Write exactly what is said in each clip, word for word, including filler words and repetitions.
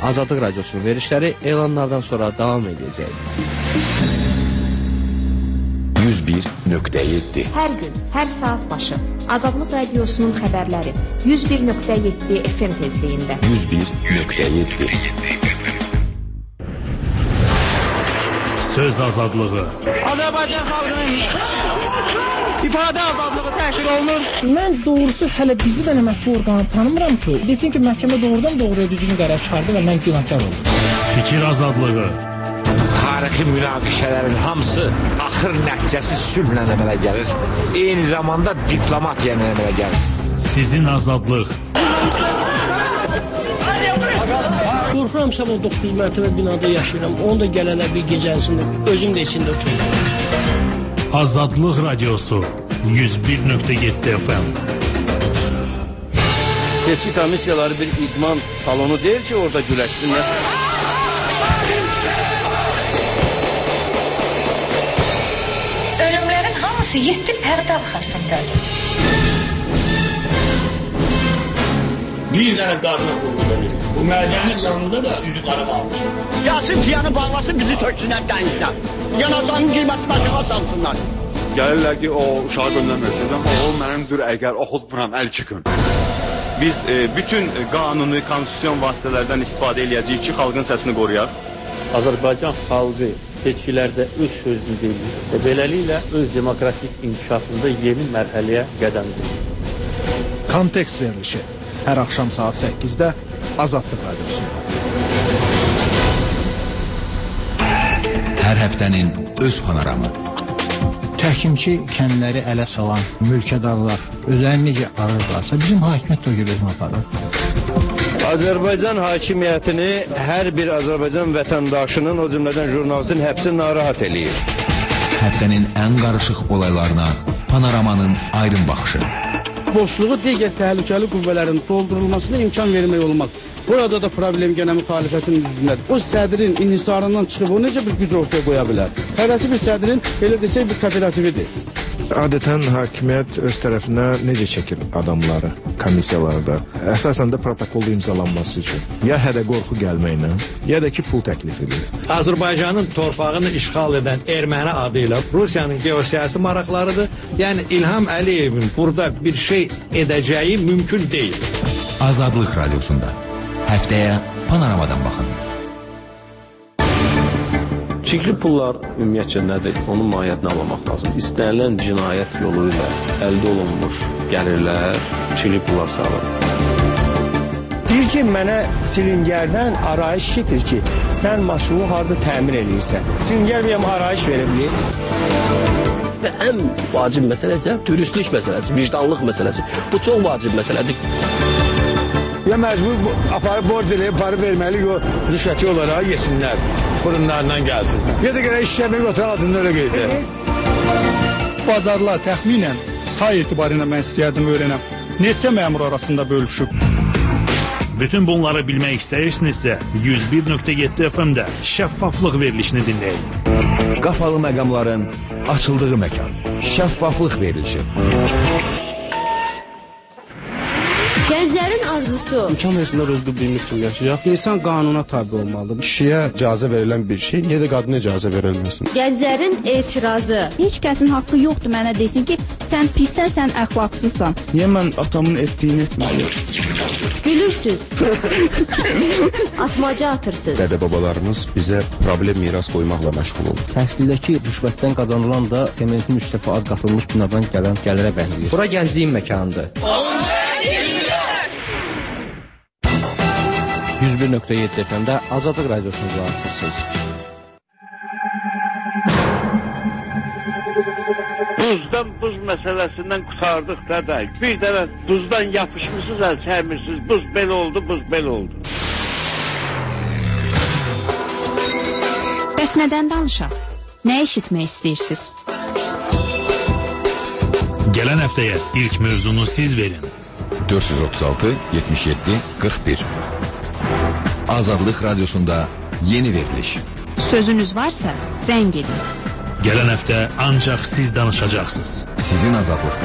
Azadlıq Radiosunun verilişləri elanlardan sonra davam edəcək. yüz bir nöqtə yeddi Hər gün, hər saat başı Azadlıq Radiosunun xəbərləri yüz bir nöqtə yeddi F M tezliyində. yüz bir nöqtə yeddi Söz azadlığı. Azərbaycan xalqının ifadə azadlığı təhqir olunur. Mən doğrusu hələ bizi də məhkəmə orqanı tanımıram ki, desin ki, məhkəmə doğrudan doğruya düzgün qərar çıxardı və mən günahkar oldum. Fikir azadlığı. Tarixi münaqişələrin hamısı axır nəticəsi sülhlə əmələ gəlir. Eyni zamanda diplomatiya ilə əmələ gəlir. Sizin azadlıq. Qorxuram sabah doqquz mərtəbə binada yaşayıram. Onu da gələnə bir gecəsində özüm də içində uçurum. Azadlıq Radiosu yüz bir nöqtə yeddi F M. Seçki komissiyaları bir idman salonu deyil ki, orada güləşsinlər. Ölümlərin hamısı yeddi pərdə arxasındadır. Bir dənə darına qurulu verir. Bu mədənin yanında da üzü qara qalmış. Yasın tiyanı bağlasın, bizi töksünlər dənizdən. Yanacağının qiyməti başına salsınlar. Gəlirlər ki, o uşağı göndərməsin, amma o mənimdir əgər oxutmuram, əl çıxın. Biz e, bütün qanuni, konstitusyon vasitələrdən istifadə edəcəyik ki, xalqın səsini qoruyaq. Azərbaycan xalqı seçkilərdə öz sözünü deyir və beləliklə öz demokratik inkişafında yeni mərhələyə qədəm qoyur. Kontekst verilişi hər axşam saat səkkizdə Azadlıq Radiosunda. Hər həftənin öz panoramı. Təhkimçi kəndləri ələ salan mülkədarlar özlərini necə arırlarsa, bizim hakimiyyət də gözünü aparır. Azərbaycan hakimiyyətini hər bir Azərbaycan vətəndaşının, o cümlədən jurnalistin həbsi narahat eləyir. Həftənin ən qarışıq olaylarına panoramanın aydın baxışı. Boşluğu digər təhlükəli qüvvələrin doldurulmasına imkan vermək olmaq. Burada da problem gənə müxalifətin üzründədir. O sədrin inhisarından çıxıb o necə bir güc ortaya qoya bilər? Həvəsi bir sədrin, belə desək, bir kooperatividir. Adətən hakimiyyət öz tərəfinə necə çəkir adamları komissiyalarda? Əsasən də protokolda imzalanması üçün. Ya hədə qorxu gəlməklə, ya da ki, pul təklif edir. Azərbaycanın torpağını işğal edən erməni adı ilə Rusiyanın geosiyasi maraqlarıdır. Yəni İlham Əliyevin burada bir şey edəcəyi mümkün deyil. Azadlıq Radiosunda həftəyə panoramadan baxın. Çirkli pullar ümumiyyətcə nədir? Onun mahiyyətini anlamaq lazım. İstənilən cinayət yolu ilə əldə olunmuş gəlirlər, çirkli pullar sağlar. Deyir ki, mənə Çilingərdən arayış getir ki, sən maşını harada təmin edirsən. Çilingər bir arayış verə bilir. Və ən vacib məsələ isə dürüstlük məsələsi, vicdanlıq məsələsi. Bu çox vacib məsələdir. Ya məcbur aparıb borc eləyib, para verməli, rüşvəti olaraq yesinlər. Burunlarından gəlsin. Ya da gələk işləmək oturan altında öyle qeydir. Bazarlar təxminən say etibarıyla mən istəyərdim öyrənəm. Neçə məmur arasında bölüşüb? Bütün bunları bilmək istəyirsinizsə yüz bir nöqtə yeddi F M-də şəffaflıq verilişini dinləyin. Qapalı məqamların açıldığı məkan. Şəffaflıq verilişi. Gənclərin arzusu. İmkan versinlər öz bildiyimiz kimi yaşayaq. İnsan qanuna tabi olmalıdır. Kişiyə icazə verilən bir şey, niyə də qadına icazə verilməsin? Gənclərin etirazı. Heç kəsin haqqı yoxdur mənə desin ki, sən pissən, sən əxlaqsızsan. Niyə mən atamın etdiyini etməliyim? Gülürsüz. Atmaca atırsınız. Dədə-babalarımız bizə problem miras qoymaqla məşğul olur. Təhsildəki rüşvətdən qazanılan da sementin üç dəfə az qatılmış binadan gələn gəlirə bənzəyir. Bura gəncliyin məkanıdır. yüz bir nöqtə yeddi F M-də Azadlıq Radiosunu qulaqasırsınız. Buzdan buz məsələsindən qutardıq dədək. Bir dəfə buzdan yapışmışsınız, əl çərmirsiniz. Buz belə oldu, buz belə oldu. Bəs nədən danışaq? Nə eşitmək istəyirsiniz? Gələn həftəyə ilk mövzunu siz verin. dörd yüz otuz altı yetmiş yeddi qırx bir Azadlıq Radiosunda yeni veriliş. Sözünüz varsa zəng edin. Gələn həftə ancaq siz danışacaqsınız. Sizin azadlıqda.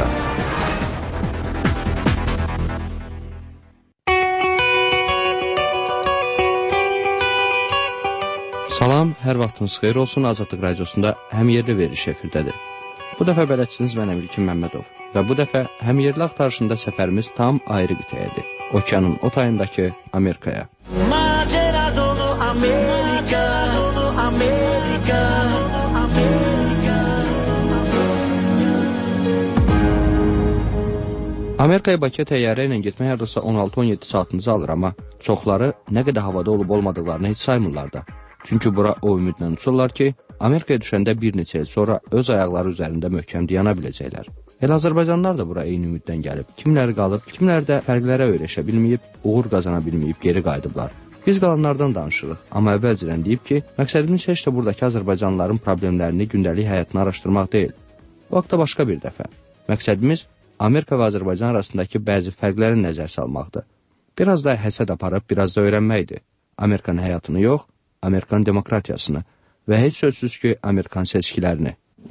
Salam, hər vaxtınız xeyir olsun. Azadlıq Radiosunda həmyerli veriş efirdədir. Bu dəfə bələdçiniz mən Əmilkin Məmmədov və bu dəfə həmyerli axtarışında səfərimiz tam ayrı qitəyədir. Okeanın o tayındakı Amerikaya. Macera dolu Amerika, dolu Amerika, Amerika. Amerikaya Bakıya təyyarə ilə getmək hardasa on altı on yeddi saatınızı alır, amma çoxları nə qədər havada olub olmadıqlarını heç saymırlar da. Çünki bura o ümidlə uçurlar ki, Amerikaya düşəndə bir neçə il sonra öz ayaqları üzərində möhkəm dayana biləcəklər. Elə Azərbaycanlılar da bura eyni ümiddən gəlib. Kimləri qalıb, kimləri də fərqlərə öyrəşə bilməyib, uğur qazana bilməyib geri qayıdıblar. Biz qalanlardan danışırıq, amma əvvəlcədən deyib ki, məqsədimiz heç də buradakı Azərbaycanlıların problemlərini, gündəlik həyatını araşdırmaq deyil. Bu haqda başqa bir dəfə. Məqsədimiz Amerika və Azərbaycan arasındakı bəzi fərqləri nəzər salmaqdır. Biraz da həsəd aparıb, biraz da öyrənməkdir. Amerikanın həyatını yox, Amerikan demokratiyasını və heç sözsüz ki, Amerikan seçkilərini.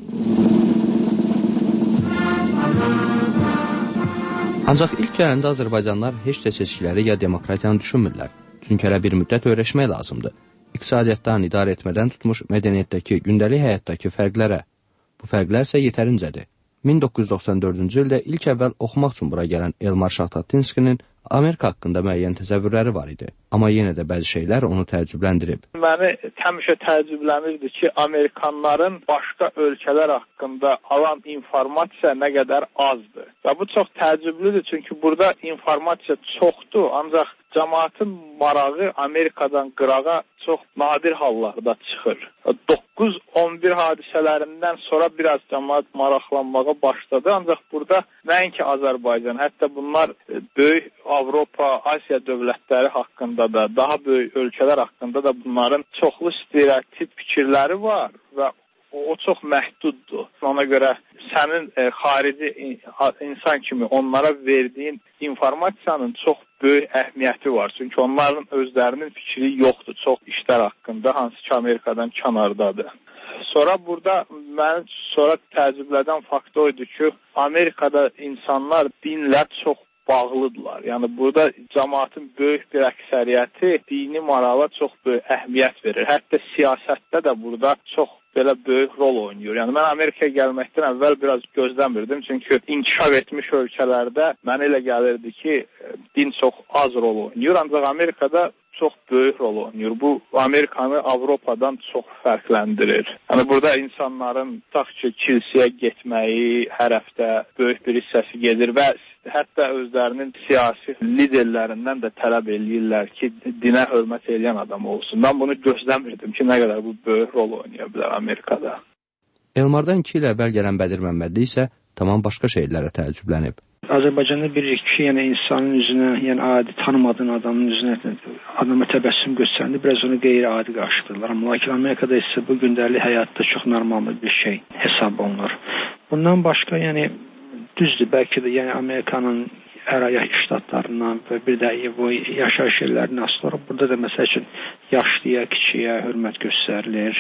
Ancaq ilk gələndə Azərbaycanlar heç də seçkiləri ya demokratiyanı düşünmürlər. Çünki hələ bir müddət öyrəşmək lazımdır. İqtisadiyyatdan, idarə etmədən tutmuş mədəniyyətdəki, gündəlik həyatdakı fərqlərə. Bu fərqlər isə yetərincədir. min doqquz yüz doxsan dördüncü ildə ilk əvvəl oxumaq üçün bura gələn Elmar Şahtatinskinin Amerika haqqında müəyyən təsəvvürləri var idi. Amma yenə də bəzi şeylər onu təəccübləndirib. Məni həmişə təəccüblənirdi ki, Amerikanların başqa ölkələr haqqında alan informasiya nə qədər azdır. Və bu çox təəccüblüdür, çünki burada informasiya çoxdur, ancaq cəmaatın marağı Amerikadan qırağa çox nadir hallarda çıxır. doqquz on bir hadisələrindən sonra biraz cəmaat maraqlanmağa başladı, ancaq burada nəinki Azərbaycan, hətta bunlar böyük Avropa, Asiya dövlətləri haqqında da, daha böyük ölkələr haqqında da bunların çoxlu stereotip fikirləri var və o çox məhduddur. Ona görə sənin e, xarici insan kimi onlara verdiyin informasiyanın çox böyük əhəmiyyəti var. Çünki onların özlərinin fikri yoxdur çox işlər haqqında, hansı ki Amerikadan kənardadır. Sonra burada məni sonra təəccüblədən fakt oydu ki, Amerikada insanlar dinlə çox bağlıdırlar. Yəni burada cəmaatın böyük bir əksəriyyəti dini marala çox böyük əhəmiyyət verir. Hətta siyasətdə də burada çox belə böyük rol oynayır. Yəni mən Amerikaya gəlməkdən əvvəl biraz gözləmirdim, çünki inkişaf etmiş ölkələrdə mənə elə gəlirdi ki, din çox az rol oynayır, ancaq Amerikada çox böyük rol oynayır. Bu Amerikanı Avropadan çox fərqləndirir. Yəni burada insanların tutaq ki, kilsəyə getməyi hər həftə böyük bir hissəsi gedir və hətta özlərinin siyasi liderlərindən də tələb eləyirlər ki, dinə hörmət edən adam olsun. Mən bunu gözləmirdim ki, nə qədər bu böyük rol oynaya bilər Amerikada. Elmardan iki il əvvəl gələn Bədir Məmmədli isə tamam başqa şeylərə təəccüblənib. Azərbaycanda bir ki, yəni insanın üzünə, yəni adi tanımadığın adamın üzünə adama təbəssüm göstərəndə biraz onu qeyri-adi qarşılayırlar. Amma lakin Amerikada isə bu gündəlik həyatda çox normal bir şey hesab olunur. Bundan başqa, yəni düzdür, bəlkə də yəni Amerikanın əraya ştatlarından və bir də bu yaşayış yerlərindən asılı olaraq burada da məsəl üçün yaşlıya, kiçiyə hörmət göstərilir.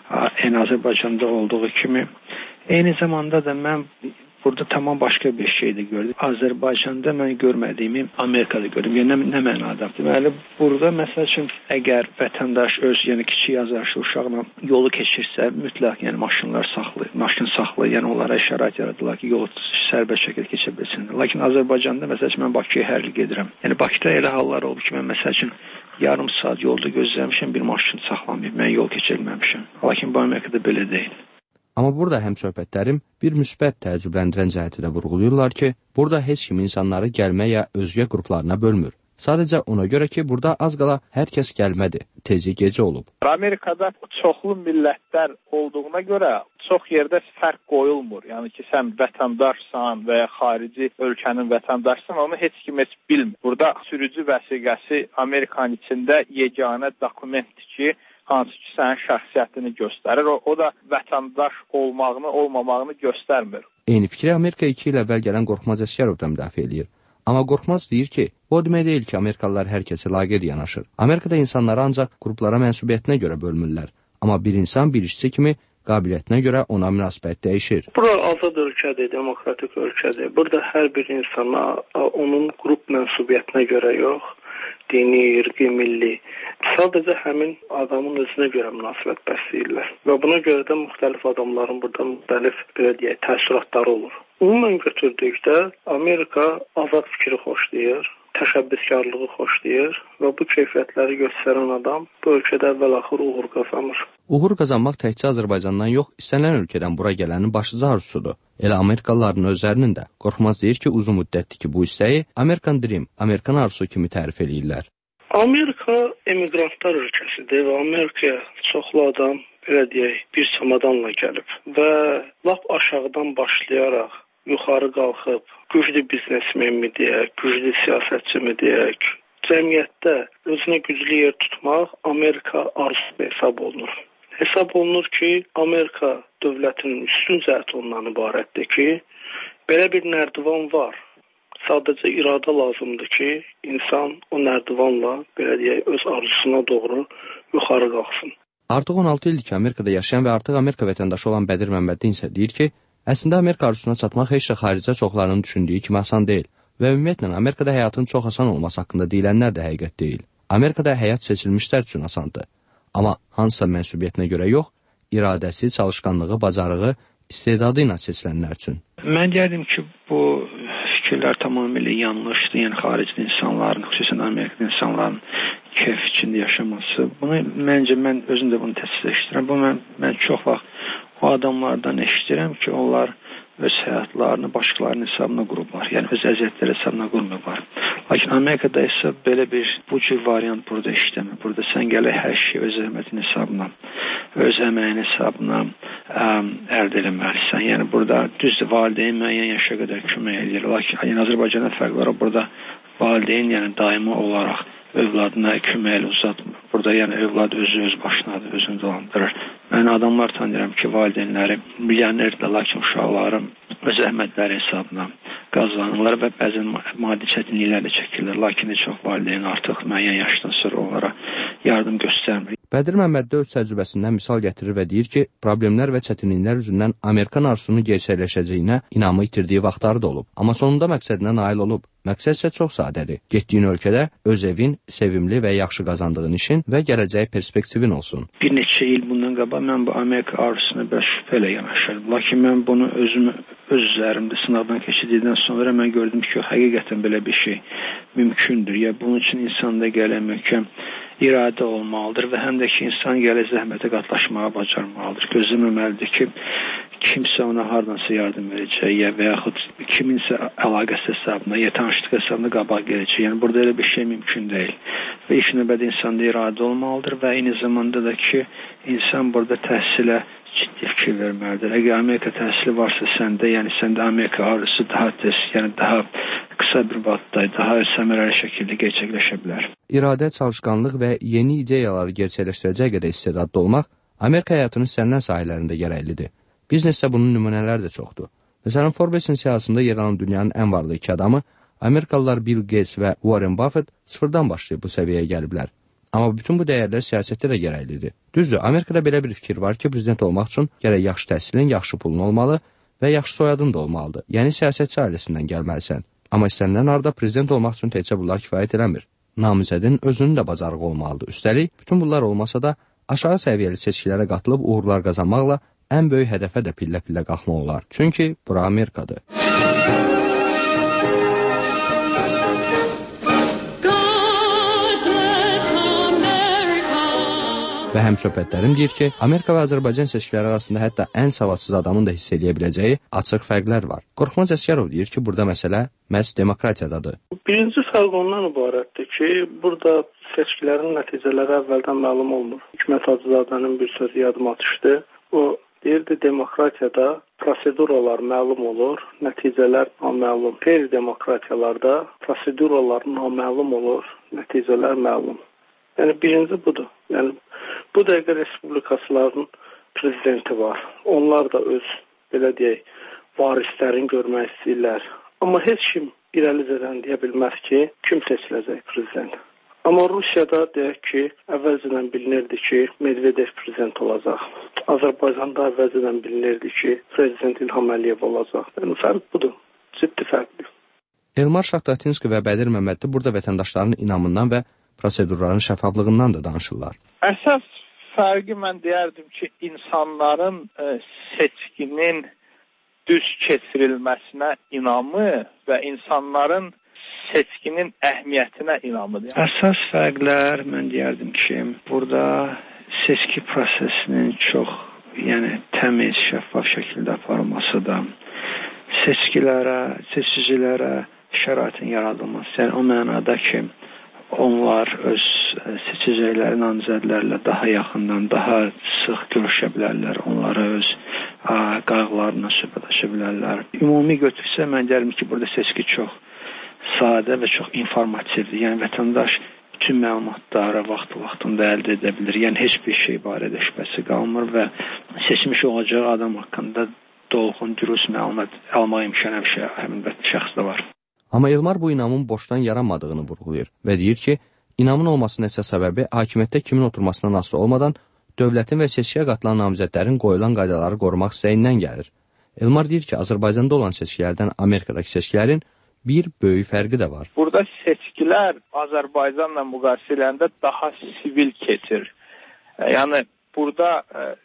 Ən Azərbaycanda olduğu kimi. Eyni zamanda da mən burada tamam başqa bir şey də gördüm. Azərbaycanda mən görmədiyimi Amerikada gördüm. Yəni nə, nə mənada? Deməli, burada məsəl üçün əgər vətəndaş öz, yəni kiçik azyaşlı uşaqla yolu keçirsə, mütləq yəni maşınlar saxlayır, maşın saxlayır, yəni onlara şərait yaradılar ki, yolu sərbəst şəkildə keçə bilsinlər. Lakin Azərbaycanda məsəl üçün mən Bakıya hər il gedirəm. Yəni Bakıda elə hallar oldu ki, mən məsəl üçün yarım saat yolda gözləmişəm, bir maşın saxlamayıb, mən yol keçə bilməmişəm. Lakin bu Amerikada belə deyil. Amma burada həm söhbətlərim bir müsbət təəccübləndirən cəhəti də vurğulayırlar ki, burada heç kim insanları gəlmə ya özgə qruplarına bölmür. Sadəcə ona görə ki, burada az qala hər kəs gəlmədi, tezi gecə olub. Amerikada çoxlu millətlər olduğuna görə çox yerdə fərq qoyulmur. Yəni ki, sən vətəndaşsan və ya xarici ölkənin vətəndaşsan, onu heç kim heç bilmir. Burada sürücü vəsiqəsi Amerikanın içində yeganə dokumentdir ki, hansı ki, sənin şəxsiyyətini göstərir. O, o da vətəndaş olmağını, olmamağını göstərmir. Eyni fikri Amerika iki il əvvəl gələn Qorxmaz Əsgərov da müdafiə eləyir. Amma Qorxmaz deyir ki, o demək deyil ki, Amerikalılar hər kəsə laqeyd yanaşır. Amerikada insanları ancaq qruplara mənsubiyyətinə görə bölmürlər. Amma bir insan bir işçi kimi qabiliyyətinə görə ona münasibət dəyişir. Bura azad ölkədir, demokratik ölkədir. Burada hər bir insana onun qrup mənsubiyyətinə görə yox, dini, irqi, milli Sadəcə həmin adamın özünə görə münasibət bəsləyirlər. Və buna görə də müxtəlif adamların burada müxtəlif, belə deyək, təəssüratları olur. Ümumən götürdükdə Amerika azad fikri xoşlayır, təşəbbüskarlığı xoşlayır və bu keyfiyyətləri göstərən adam bu ölkədə əvvəl-axır uğur qazanır. Uğur qazanmaq təkcə Azərbaycandan yox, istənilən ölkədən bura gələnin başlıca arzusudur. Elə Amerikalıların özlərinin də. Qorxmaz deyir ki, uzun müddətdir ki, bu istəyi American Dream, Amerikan arzusu kimi tərif edirlər. Amerika emigrantlar ölkəsidir və Amerikaya çoxlu adam, belə deyək, bir çamadanla gəlib və lap aşağıdan başlayaraq yuxarı qalxıb, güclü biznesmen mi deyək, güclü siyasətçi mi deyək, cəmiyyətdə özünə güclü yer tutmaq Amerika arzusu hesab olunur. Hesab olunur ki, Amerika dövlətinin üstün cəhəti ondan ibarətdir ki, belə bir nərdivan var. Sadəcə iradə lazımdır ki, insan o nərdivanla, belə deyək, öz arzusuna doğru yuxarı qalxsın. Artıq on altı ildir ki, Amerikada yaşayan və artıq Amerika vətəndaşı olan Bədir Məmməddin isə deyir ki, əslində Amerika arzusuna çatmaq heç də xaricdə çoxlarının düşündüyü kimi asan deyil və ümumiyyətlə Amerikada həyatın çox asan olması haqqında deyilənlər də həqiqət deyil. Amerikada həyat seçilmişlər üçün asandır. Amma hansısa mənsubiyyətinə görə yox, iradəsi, çalışqanlığı, bacarığı, istedadı ilə seçilənlər üçün. Mən deyərdim ki, bu fikirlər tamamilə yanlışdır. Yəni xaricdə insanların, xüsusən Amerikada insanların keyf içində yaşaması. Bunu məncə mən özüm də bunu təsdiqləyirəm. Bu mən mən çox vaxt o adamlardan eşidirəm ki, onlar öz həyatlarını başqalarının hesabına qurublar. Yəni öz əziyyətləri hesabına qurmurlar. Lakin Amerikada isə belə bir bu cür variant burada işləmir. Burada sən gələk hər şeyi öz zəhmətin hesabına, öz əməyin hesabına ə, əldə eləməlisən. Yəni burada düzdür, valideyn müəyyən yaşa qədər kömək edir. Lakin yəni, Azərbaycana fərq var. Burada valideyn yəni daimi olaraq övladına kömək uzatmır. Burada yəni övlad özü öz başınadır, özünü dolandırır. Mən adamlar tanıyıram ki, valideynləri milyonerdir, lakin uşaqları öz zəhmətləri hesabına qazanırlar və bəzən maddi çətinliklər də çəkirlər. Lakin çox valideyn artıq müəyyən yaşdan sonra onlara yardım göstərmir. Bədir Məmməd öz təcrübəsindən misal gətirir və deyir ki, problemlər və çətinliklər üzündən Amerikan arzusunun gerçəkləşəcəyinə inamı itirdiyi vaxtları da olub. Amma sonunda məqsədinə nail olub. Məqsəd isə çox sadədir. Getdiyin ölkədə öz evin, sevimli və yaxşı qazandığın işin və gələcək perspektivin olsun. Bir neçə il bundan qabaq mən bu Amerika arzusuna biraz şübhə ilə yanaşırdım. Lakin mən bunu özümü öz üzərimdə sınavdan keçirdikdən sonra mən gördüm ki, həqiqətən belə bir şey mümkündür. Ya bunun üçün insanda gələn möhkəm iradə olmalıdır və həm də ki, insan gələ zəhmətə qatlaşmağa bacarmalıdır. Gözləməməlidir ki, kimsə ona hardansa yardım verəcək, ya və yaxud kiminsə əlaqəsi hesabına, ya tanışlıq hesabına qabaq gələcək. Yəni, burada elə bir şey mümkün deyil. Və ilk növbədə insanda iradə olmalıdır və eyni zamanda da ki, insan burada təhsilə ciddi fikir verməlidir. Əgər Amerika təhsili varsa səndə, yəni səndə Amerika arzusu daha tez, yəni daha qısa bir vaxtda, daha səmərəli şəkildə gerçəkləşə bilər. İradə, çalışqanlıq və yeni ideyaları gerçəkləşdirəcək qədər istedadlı olmaq Amerika həyatının istənilən sahələrində gərəklidir. Biznesdə bunun nümunələri də çoxdur. Məsələn, Forbes-in siyahısında yer alan dünyanın ən varlı iki adamı, Amerikalılar Bill Gates və Warren Buffett sıfırdan başlayıb bu səviyyəyə gəliblər. Amma bütün bu dəyərlər siyasətdə də gərəklidir. Düzdür, Amerikada belə bir fikir var ki, prezident olmaq üçün gərək yaxşı təhsilin, yaxşı pulun olmalı və yaxşı soyadın da olmalıdır. Yəni, siyasətçi ailəsindən gəlməlisən. Amma istənilən arada prezident olmaq üçün təkcə bunlar kifayət eləmir. Namizədin özünün də bacarığı olmalıdır. Üstəlik, bütün bunlar olmasa da aşağı səviyyəli seçkilərə qatılıb uğurlar qazanmaqla ən böyük hədəfə də pillə-pillə qalxmaq olar. Çünki bura Amerikadır. Və həm söhbətlərim deyir ki, Amerika və Azərbaycan seçkiləri arasında hətta ən savadsız adamın da hiss edə biləcəyi açıq fərqlər var. Qorxmaz Əsgərov deyir ki, burada məsələ məhz demokratiyadadır. Birinci fərq ondan ibarətdir ki, burada seçkilərin nəticələri əvvəldən məlum olmur. Hikmət Hacızadənin bir sözü yadıma düşdü. O deyirdi, demokratiyada proseduralar məlum olur, nəticələr naməlum. Qeyri-demokratiyalarda proseduralar naməlum olur, nəticələr məlum. Yəni birinci budur. Yəni bu dəqiqə respublikaçıların prezidenti var. Onlar da öz, belə deyək, varislərini görmək istəyirlər. Amma heç kim irəlicədən deyə bilməz ki, kim seçiləcək prezident. Amma Rusiyada deyək ki, əvvəlcədən bilinirdi ki, Medvedev prezident olacaq. Azərbaycanda əvvəlcədən bilinirdi ki, prezident İlham Əliyev olacaq. Yəni fərq budur. Ciddi fərqdir. Elmar Şahtatinski və Bədir Məmmədli burada vətəndaşlarının inamından və prosedurların şəffaflığından da danışırlar. Əsas fərqi mən deyərdim ki, insanların e, seçkinin düz keçirilməsinə inamı və insanların seçkinin əhəmiyyətinə inamıdır. Əsas fərqlər mən deyərdim ki, burada seçki prosesinin çox, yəni təmiz, şəffaf şəkildə aparılması da, seçkilərə, seçicilərə şəraitin yaradılması. Yəni o mənada ki, onlar öz seçəcəkləri namizədlərlə daha yaxından, daha sıx görüşə bilərlər. Onlara öz qayğılarına söhbətləşə bilərlər. Ümumi götürsə, mən deyərəm ki, burada seçki çox sadə və çox informativdir. Yəni vətəndaş bütün məlumatları vaxt-vaxtında əldə edə bilir. Yəni heç bir şey barədə şübhəsi qalmır və seçmiş olacağı adam haqqında dolğun, dürüst məlumat almaq imkanı həmin şəxsdə var. Amma Elmar bu inamın boşdan yaranmadığını vurğulayır və deyir ki, inamın olmasının əsas səbəbi hakimiyyətdə kimin oturmasından asılı olmadan dövlətin və seçkiyə qatılan namizədlərin qoyulan qaydaları qorumaq istəyindən gəlir. Elmar deyir ki, Azərbaycanda olan seçkilərdən Amerikadakı seçkilərin bir böyük fərqi də var. Burada seçkilər Azərbaycanla müqayisə ediləndə daha sivil keçir. Yəni burada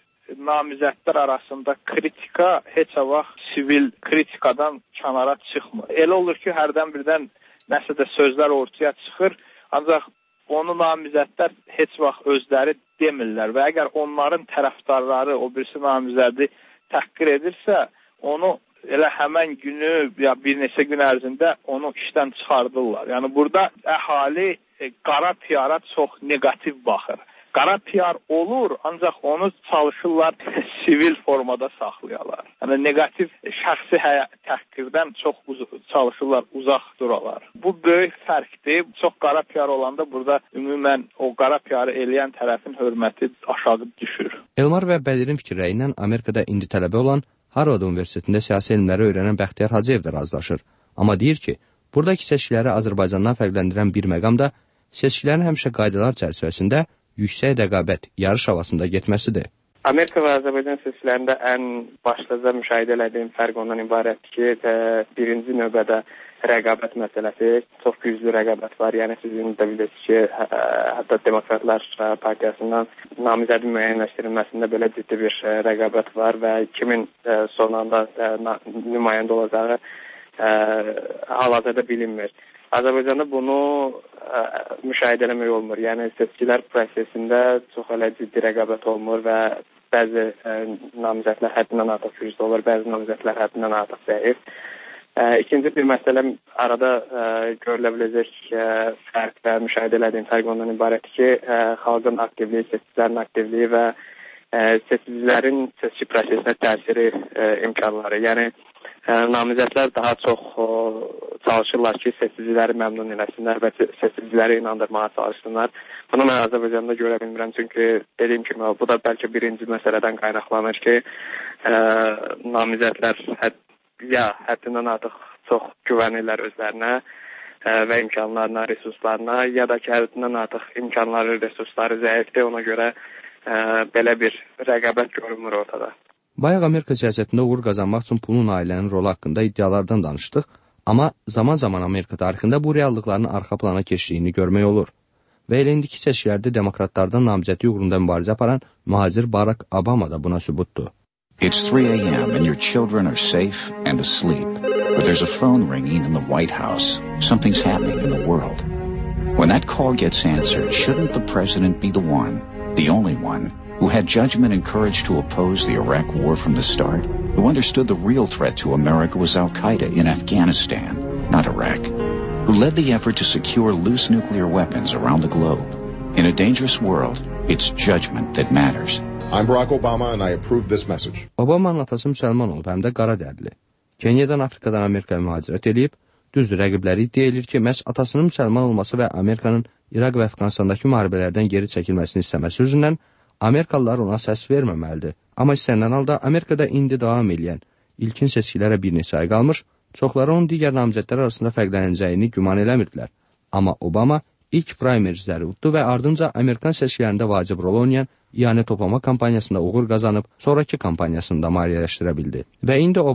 namizədlər arasında kritika heç vaxt sivil kritikadan kənara çıxmır. Elə olur ki, hərdən birdən nəsə də sözlər ortaya çıxır, ancaq onu namizədlər heç vaxt özləri demirlər və əgər onların tərəfdarları o birisi namizədi təhqir edirsə, onu elə həmən günü ya bir neçə gün ərzində onu işdən çıxardırlar. Yəni burada əhali qara piyara çox negativ baxır. Qara piyar olur, ancaq onu çalışırlar sivil formada saxlayalar. Yəni negativ şəxsi təhqirdən çox uz çalışırlar uzaq duralar. Bu böyük fərqdir. Çox qara piyar olanda burada ümumən o qara piyarı eləyən tərəfin hörməti aşağı düşür. Elmar və Bədirin fikirləri ilə Amerikada indi tələbə olan Harvard Universitetində siyasi elmləri öyrənən Bəxtiyar Hacıyev də razılaşır. Amma deyir ki, buradakı seçkiləri Azərbaycandan fərqləndirən bir məqam da seçkilərin həmişə qaydalar çərçivəsində yüksək rəqabət, yarış havasında getməsidir. Amerika və Azərbaycan seçkilərində ən başlıca müşahidə edildiyim fərq ondan ibarətdir ki, birinci növbədə rəqabət məsələsi, çox güclü rəqabət var. Yəni sizin də bilirsiniz ki, hətta Demokratlar Partiyasından namizədin müəyyənləşdirilməsində belə ciddi bir rəqabət var və kimin son anda nümayəndə olacağı hal-hazırda bilinmir. Azərbaycanda bunu ə, müşahidə eləmək olmur. Yəni seçkilər prosesində çox elə ciddi rəqabət olmur və bəzi ə, namizədlər həddindən artıq güclü olur, bəzi namizədlər həddindən artıq zəif. Ə, ikinci bir məsələ arada ə, görülə biləcək ə, fərq və müşahidə elədiyim fərq ondan ibarətdir ki, ə, xalqın aktivliyi, seçicilərin aktivliyi və ə, seçicilərin seçki prosesinə təsiri ə, imkanları. Yəni namizədlər daha çox o, çalışırlar ki, seçiciləri məmnun eləsinlər və seçiciləri inandırmağa çalışsınlar. Bunu mən Azərbaycanda görə bilmirəm, çünki dediyim kimi, bu da bəlkə birinci məsələdən qaynaqlanır ki, ə, namizədlər həd, ya həddindən artıq çox güvənirlər özlərinə ə, və imkanlarına, resurslarına, ya da ki, həddindən artıq imkanları, resursları zəifdir, ona görə ə, belə bir rəqabət görünmür ortada. Bayaq Amerika siyasətində uğur qazanmaq üçün pulun ailənin rolu haqqında iddialardan danışdıq, amma zaman-zaman Amerika tarixində bu reallıqların arxa plana keçdiyini görmək olur. Və elə indiki seçkilərdə demokratlardan namizədlik uğrunda mübarizə aparan mühacir Barack Obama da buna sübutdur. It's three a m and your children are safe and asleep, but there's a phone ringing in the White House. Something's happening in the world. When that call gets answered, shouldn't the president be the one, the only one, who had judgment and courage to oppose the Iraq war from the start, who understood the real threat to America was Al-Qaeda in Afghanistan, not Iraq, who led the effort to secure loose nuclear weapons around the globe. In a dangerous world, it's judgment that matters. I'm Barack Obama and I approve this message. Obama'nın atası müsəlman olub, həm də qara dərli. Kenyadan, Afrikadan Amerikaya mühacirət edib, düzdür, rəqibləri iddia edir ki, məhz atasının müsəlman olması və Amerikanın İraq və Əfqanistandakı müharibələrdən geri çəkilməsini istəməsi üzündən Amerikalılar ona səs verməməlidir. Amma istənilən halda Amerikada indi davam edən ilkin seçkilərə bir neçə ay qalmış, çoxları onun digər namizədlər arasında fərqlənəcəyini güman eləmirdilər. Amma Obama ilk primarizləri uddu və ardınca Amerikan seçkilərində vacib rol oynayan ianə toplama kampaniyasında uğur qazanıb, sonraki kampaniyasını da maliyyələşdirə bildi. Və indi Obama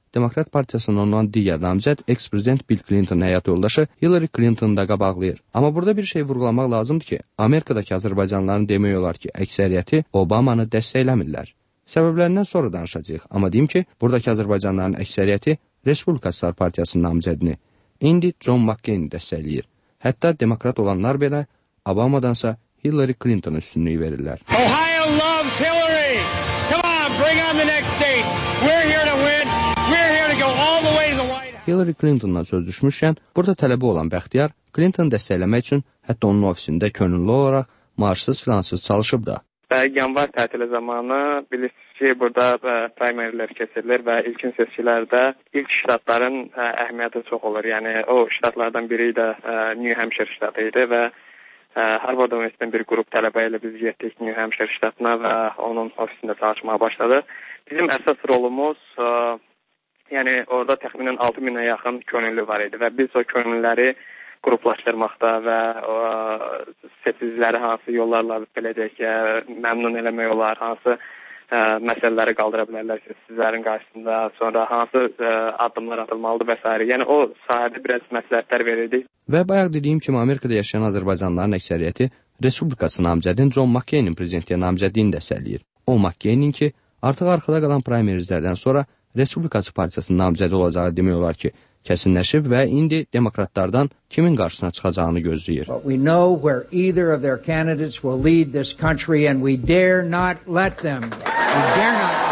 Demokrat Partiyasından olan digər namizəd eks-prezident Bill Clinton həyat yoldaşı Hillary Clinton da qabaqlayır. Amma burada bir şey vurğulamaq lazımdır ki, Amerikadakı azərbaycanlıların demək olar ki, əksəriyyəti Obamanı dəstəkləmirlər. Səbəblərindən sonra danışacağıq, amma deyim ki, buradakı azərbaycanlıların əksəriyyəti Respublikaçılar Partiyasının namizədini, indi John McCain dəstəkləyir. Hətta demokrat olanlar belə Obamadansa Hillary Clinton üstünlüyü verirlər. Ohio loves Hillary. Come on, bring on the next state. We're here to win. We're here to go all the way to the White House. Hillary Clintondan söz düşmüşkən, burada tələbi olan Bəxtiyar Clinton dəstəkləmək üçün hətta onun ofisində könüllü olaraq maaşsız filansız çalışıb da. Və yanvar tətili zamanı bilirsiniz ki, burada primarylər keçirilir və ilkin seçkilərdə ilk ştatların ə, əhəmiyyəti çox olur. Yəni o ştatlardan biri də ə, New Hampshire ştatı idi və ə, Harvard Universitetinin bir qrup tələbə ilə biz getdik New Hampshire ştatına və onun ofisində çalışmağa başladıq. Bizim əsas rolumuz ə, yəni orada təxminən altı minə yaxın könüllü var idi və biz o könüllüləri qruplaşdırmaqda və o, seçiciləri hansı yollarla belə deyək ki, məmnun eləmək olar, hansı ə, məsələləri qaldıra bilərlər seçicilərin qarşısında, sonra hansı ə, addımlar atılmalıdır və s. Yəni o sahədə biraz məsləhətlər verirdik. Və bayaq dediyim kimi Amerikada yaşayan azərbaycanlıların əksəriyyəti Respublikaçı namizədin John McCainin prezidentliyə namizədliyini dəstəkləyir. O McCainin ki, artıq arxada qalan primarizlərdən sonra Respublikaçı Partiyasının namizədi olacağı demək olar ki, kəsinləşib və indi demokratlardan kimin qarşısına çıxacağını gözləyir. But we know where either of their candidates will lead this country and we dare not let them. We dare not let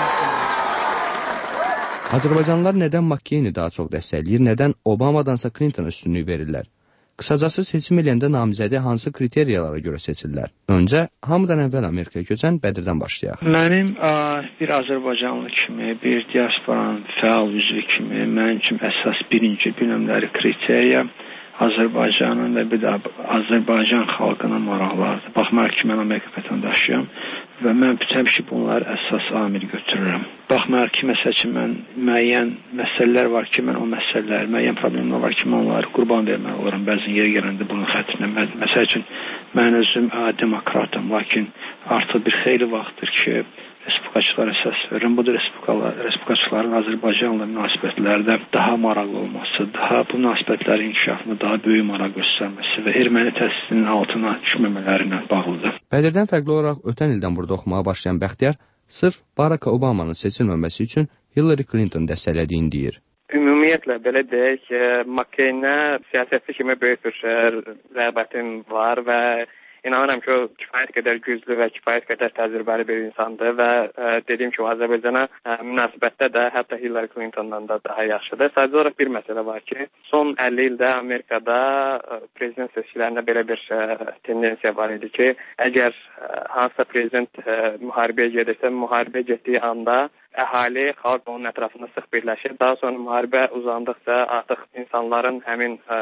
them. Azərbaycanlılar nədən McCaini daha çox dəstəkləyir, nədən Obamadansa Clinton üstünlüyü verirlər? Qısacası seçim eləyəndə namizədi hansı kriteriyalara görə seçirlər? Öncə, hamıdan əvvəl Amerikaya köçən Bədirdən başlayaq. Mənim ə, bir Azərbaycanlı kimi, bir diasporanın fəal üzvü kimi mənim üçün əsas birinci bölümləri kriteriya Azərbaycanın və bir də Azərbaycan xalqının maraqlarıdır. Baxmayaraq ki, mən Amerika vətəndaşıyam və mən həmişə bunları əsas amil götürürəm. Baxmayaraq ki, məsəl üçün mən müəyyən məsələlər var ki, mən o məsələlər, müəyyən problemlər var ki, mən onları qurban vermək olurum. Bəzən yeri gələndə bunun xətrinə. Məsəl üçün, mən özüm ə, demokratım, lakin artıq bir xeyli vaxtdır ki, Respublikaçılar əsas verirəm. Bu da Respublikaçıların Azərbaycanla münasibətlərdə daha maraqlı olması, daha bu münasibətlərin inkişafında daha böyük maraq göstərməsi və erməni təsirinin altına düşməmələri ilə bağlıdır. Bədirdən fərqli olaraq ötən ildən burada oxumağa başlayan Bəxtiyar sırf Barack Obamanın seçilməməsi üçün Hillary Clinton dəstəklədiyini deyir. Ümumiyyətlə belə deyək, McCainə siyasətçi kimi böyük bir rəğbətim var və İnanıram ki, o kifayət qədər güclü və kifayət qədər təcrübəli bir insandır və ə, dediyim kimi Azərbaycana ə, münasibətdə də hətta Hillary Clintondan da daha yaxşıdır. Sadəcə olaraq bir məsələ var ki, son əlli ildə Amerikada ə, prezident seçkilərində belə bir ə, tendensiya var idi ki, əgər ə, hansısa prezident ə, müharibəyə gedirsə, müharibə getdiyi anda əhali, xalq onun ətrafında sıx birləşir. Daha sonra müharibə uzandıqca artıq insanların həmin ə,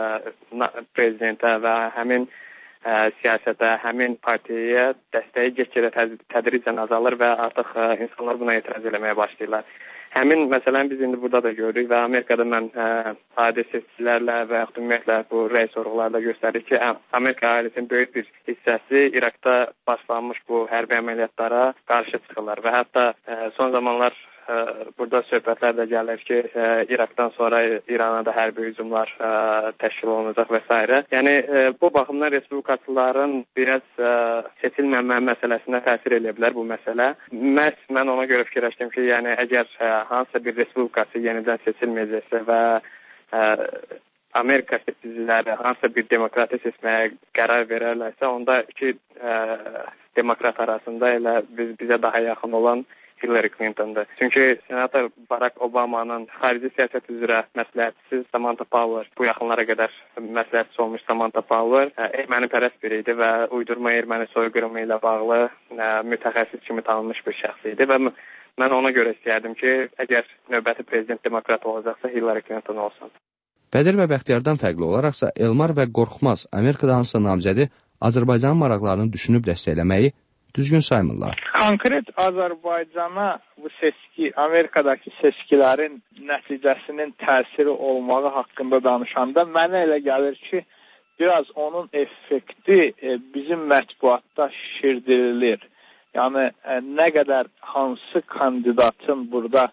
prezidentə və həmin Ə, siyasətə, həmin partiyaya dəstəyi get-gedə tədricən azalır və artıq ə, insanlar buna etiraz eləməyə başlayırlar. Həmin məsələni biz indi burada da görürük və Amerikada mən ə, adi seçicilərlə və yaxud ümumiyyətlə bu rəy sorğularda göstərir ki, Amerika ailəsinin böyük bir hissəsi İraqda başlanmış bu hərbi əməliyyatlara qarşı çıxırlar və hətta ə, son zamanlar ə, burada söhbətlər də gəlir ki, ə, İraqdan sonra İrana da hərbi hücumlar ə, təşkil olunacaq və s. Yəni ə, bu baxımdan respublikaçıların biraz ə, seçilməmə məsələsinə təsir edə bilər bu məsələ. Məhz mən ona görə fikirləşdim ki, yəni əgər ə, hansısa bir respublikası yenidən seçilməyəcəksə və ə, Amerika seçiciləri hansısa bir demokratı seçməyə qərar verərlərsə, onda iki ə, demokrat arasında elə biz, bizə daha yaxın olan Hillary Clinton'dır. Çünki senator Barack Obama'nın xarici siyasət üzrə məsləhətçisi Samantha Power, bu yaxınlara qədər məsləhətçi olmuş Samantha Power ermənipərəst biri idi və uydurma erməni soyqırımı ilə bağlı ə, mütəxəssis kimi tanınmış bir şəxs idi və mən ona görə istəyərdim ki, əgər növbəti prezident demokrat olacaqsa Hillary Clinton olsun. Bədir və Bəxtiyardan fərqli olaraqsa Elmar və Qorxmaz Amerikada hansısa namizədi Azərbaycanın maraqlarını düşünüb dəstəkləməyi düzgün saymırlar. Konkret Azərbaycana bu seçki, Amerikadakı seçkilərin nəticəsinin təsiri olmağı haqqında danışanda mənə elə gəlir ki, biraz onun effekti bizim mətbuatda şişirdirilir. Yəni nə qədər hansı kandidatın burada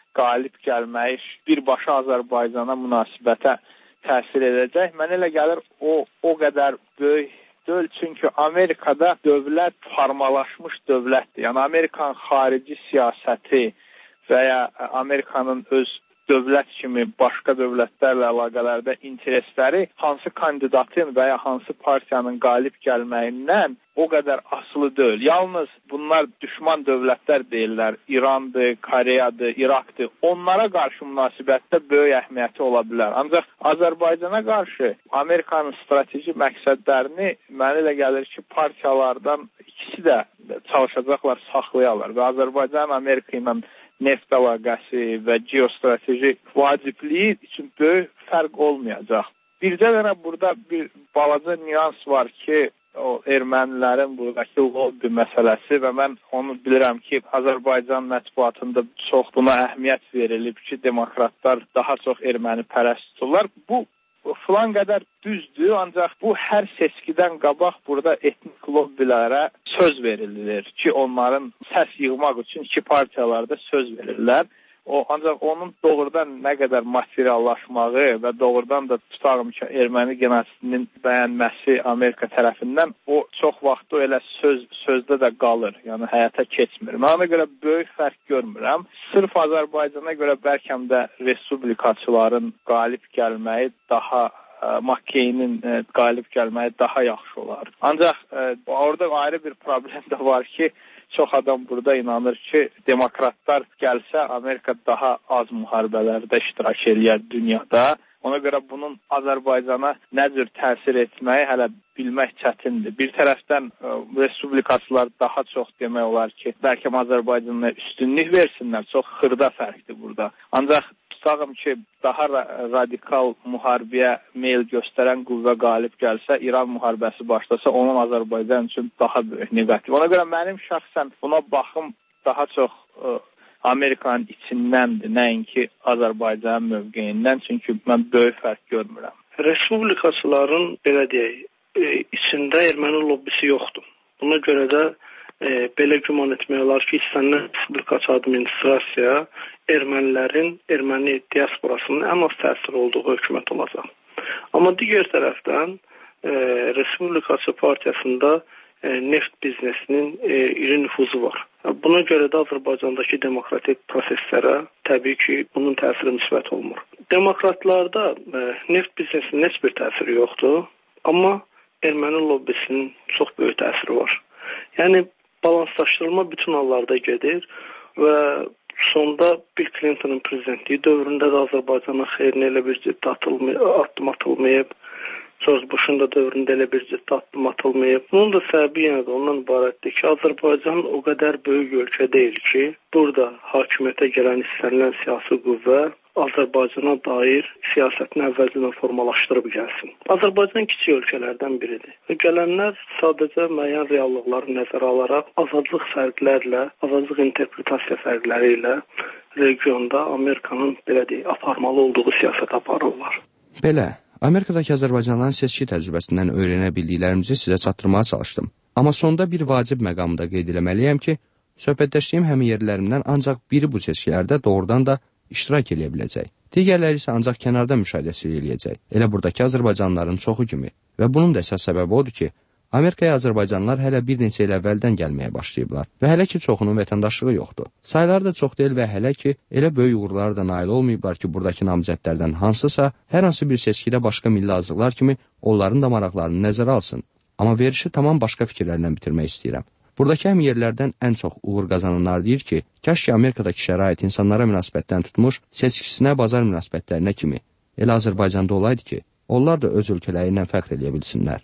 qalib gəlməyi birbaşa Azərbaycana münasibətə təsir edəcək. Mənə elə gəlir o o qədər böyük deyil, çünki Amerikada dövlət formalaşmış dövlətdir. Yəni Amerikanın xarici siyasəti və ya Amerikanın öz dövlət kimi başqa dövlətlərlə əlaqələrdə interesləri hansı kandidatın və ya hansı partiyanın qalib gəlməyindən o qədər asılı deyil. Yalnız bunlar düşman dövlətlər deyirlər. İrandır, Koreyadır, İraqdır. Onlara qarşı münasibətdə böyük əhəmiyyəti ola bilər. Ancaq Azərbaycana qarşı Amerikanın strateji məqsədlərini mənə elə gəlir ki, partiyalardan ikisi də çalışacaqlar, saxlayarlar və Azərbaycan Amerika ilə neft əlaqəsi və geostrateji vacibliyi üçün böyük fərq olmayacaq. Bircə dənə burada bir balaca nüans var ki, o ermənilərin buradakı lobby məsələsi və mən onu bilirəm ki, Azərbaycan mətbuatında çox buna əhəmiyyət verilib ki, demokratlar daha çox erməni pərəst tuturlar. Bu filan qədər düzdür, ancaq bu hər seçkidən qabaq burada etnik lobbilərə söz verilir ki, onların səs yığmaq üçün iki partiyalarda söz verirlər. O, ancaq onun doğrudan nə qədər materiallaşmağı və doğrudan da tutarım ki, erməni genosidinin bəyənməsi Amerika tərəfindən o çox vaxt o elə söz sözdə də qalır, yəni həyata keçmir. Mən ona görə böyük fərq görmürəm. Sırf Azərbaycana görə bəlkə də respublikaçıların qalib gəlməyi daha McCain-in qalib gəlməyi daha yaxşı olar. Ancaq e, orada ayrı bir problem də var ki, çox adam burada inanır ki, demokratlar gəlsə Amerika daha az müharibələrdə iştirak eləyər dünyada. Ona görə bunun Azərbaycana nə cür təsir etməyi hələ bilmək çətindir. Bir tərəfdən e, respublikaçılar daha çox demək olar ki, bəlkə Azərbaycana üstünlük versinlər. Çox xırda fərqdir burada. Ancaq tutağım ki, daha ra radikal müharibəyə meyl göstərən qüvvə qalib gəlsə, İran müharibəsi başlasa, onun Azərbaycan üçün daha böyük negativ. Ona görə mənim şəxsən buna baxım daha çox ə, Amerikanın içindəndir, nəinki Azərbaycanın mövqeyindən, çünki mən böyük fərq görmürəm. Respublikaçıların, belə deyək, e, içində erməni lobbisi yoxdur. Buna görə də e, belə güman etmək olar ki, istənilən respublikaçı administrasiya ermənilərin, erməni diasporasının ən az təsir olduğu hökumət olacaq. Amma digər tərəfdən e, Respublikaçı partiyasında e, neft biznesinin e, iri nüfuzu var. Buna görə də Azərbaycandakı demokratik proseslərə təbii ki, bunun təsiri müsbət olmur. Demokratlarda e, neft biznesinin heç bir təsiri yoxdur, amma erməni lobbisinin çox böyük təsiri var. Yəni, balanslaşdırılma bütün hallarda gedir və sonda Bill Clinton'ın prezidentliyi dövründə də Azərbaycana xeyrinə elə bir ciddi addım atılmayıb. George Bush'un da dövründə elə bir ciddi addım atılmayıb. Bunun da səbəbi yenə də ondan ibarətdir ki, Azərbaycan o qədər böyük ölkə deyil ki, burada hakimiyyətə gələn istənilən siyasi qüvvə Azərbaycana dair siyasətini əvvəlcədən formalaşdırıb gəlsin. Azərbaycan kiçik ölkələrdən biridir. Və gələnlər sadəcə müəyyən reallıqları nəzərə alaraq azadlıq fərqlərlə, azadlıq interpretasiya fərqləri ilə regionda Amerikanın belə deyək, aparmalı olduğu siyasət aparırlar. Belə, Amerikadakı Azərbaycanların seçki təcrübəsindən öyrənə bildiklərimizi sizə çatdırmağa çalışdım. Amma sonda bir vacib məqamda qeyd eləməliyəm ki, söhbətləşdiyim həmyerlilərimdən ancaq biri bu seçkilərdə doğrudan da iştirak edə biləcək. Digərləri isə ancaq kənarda müşahidəsi eləyəcək. Elə buradakı Azərbaycanlıların çoxu kimi. Və bunun da əsas səbəbi odur ki, Amerikaya Azərbaycanlılar hələ bir neçə il əvvəldən gəlməyə başlayıblar və hələ ki çoxunun vətəndaşlığı yoxdur. Sayıları da çox deyil və hələ ki elə böyük uğurlara da nail olmayıblar ki, buradakı namizədlərdən hansısa hər hansı bir seçkidə başqa milli azlıqlar kimi onların da maraqlarını nəzərə alsın. Amma verişi tamam başqa fikirlərlə bitirmək istəyirəm. Buradakı həmyerlərdən ən çox uğur qazananlar deyir ki, kaş ki Amerikadakı şərait insanlara münasibətdən tutmuş, seçkisinə, bazar münasibətlərinə kimi elə Azərbaycanda olaydı ki, onlar da öz ölkələri ilə fəxr edə bilsinlər.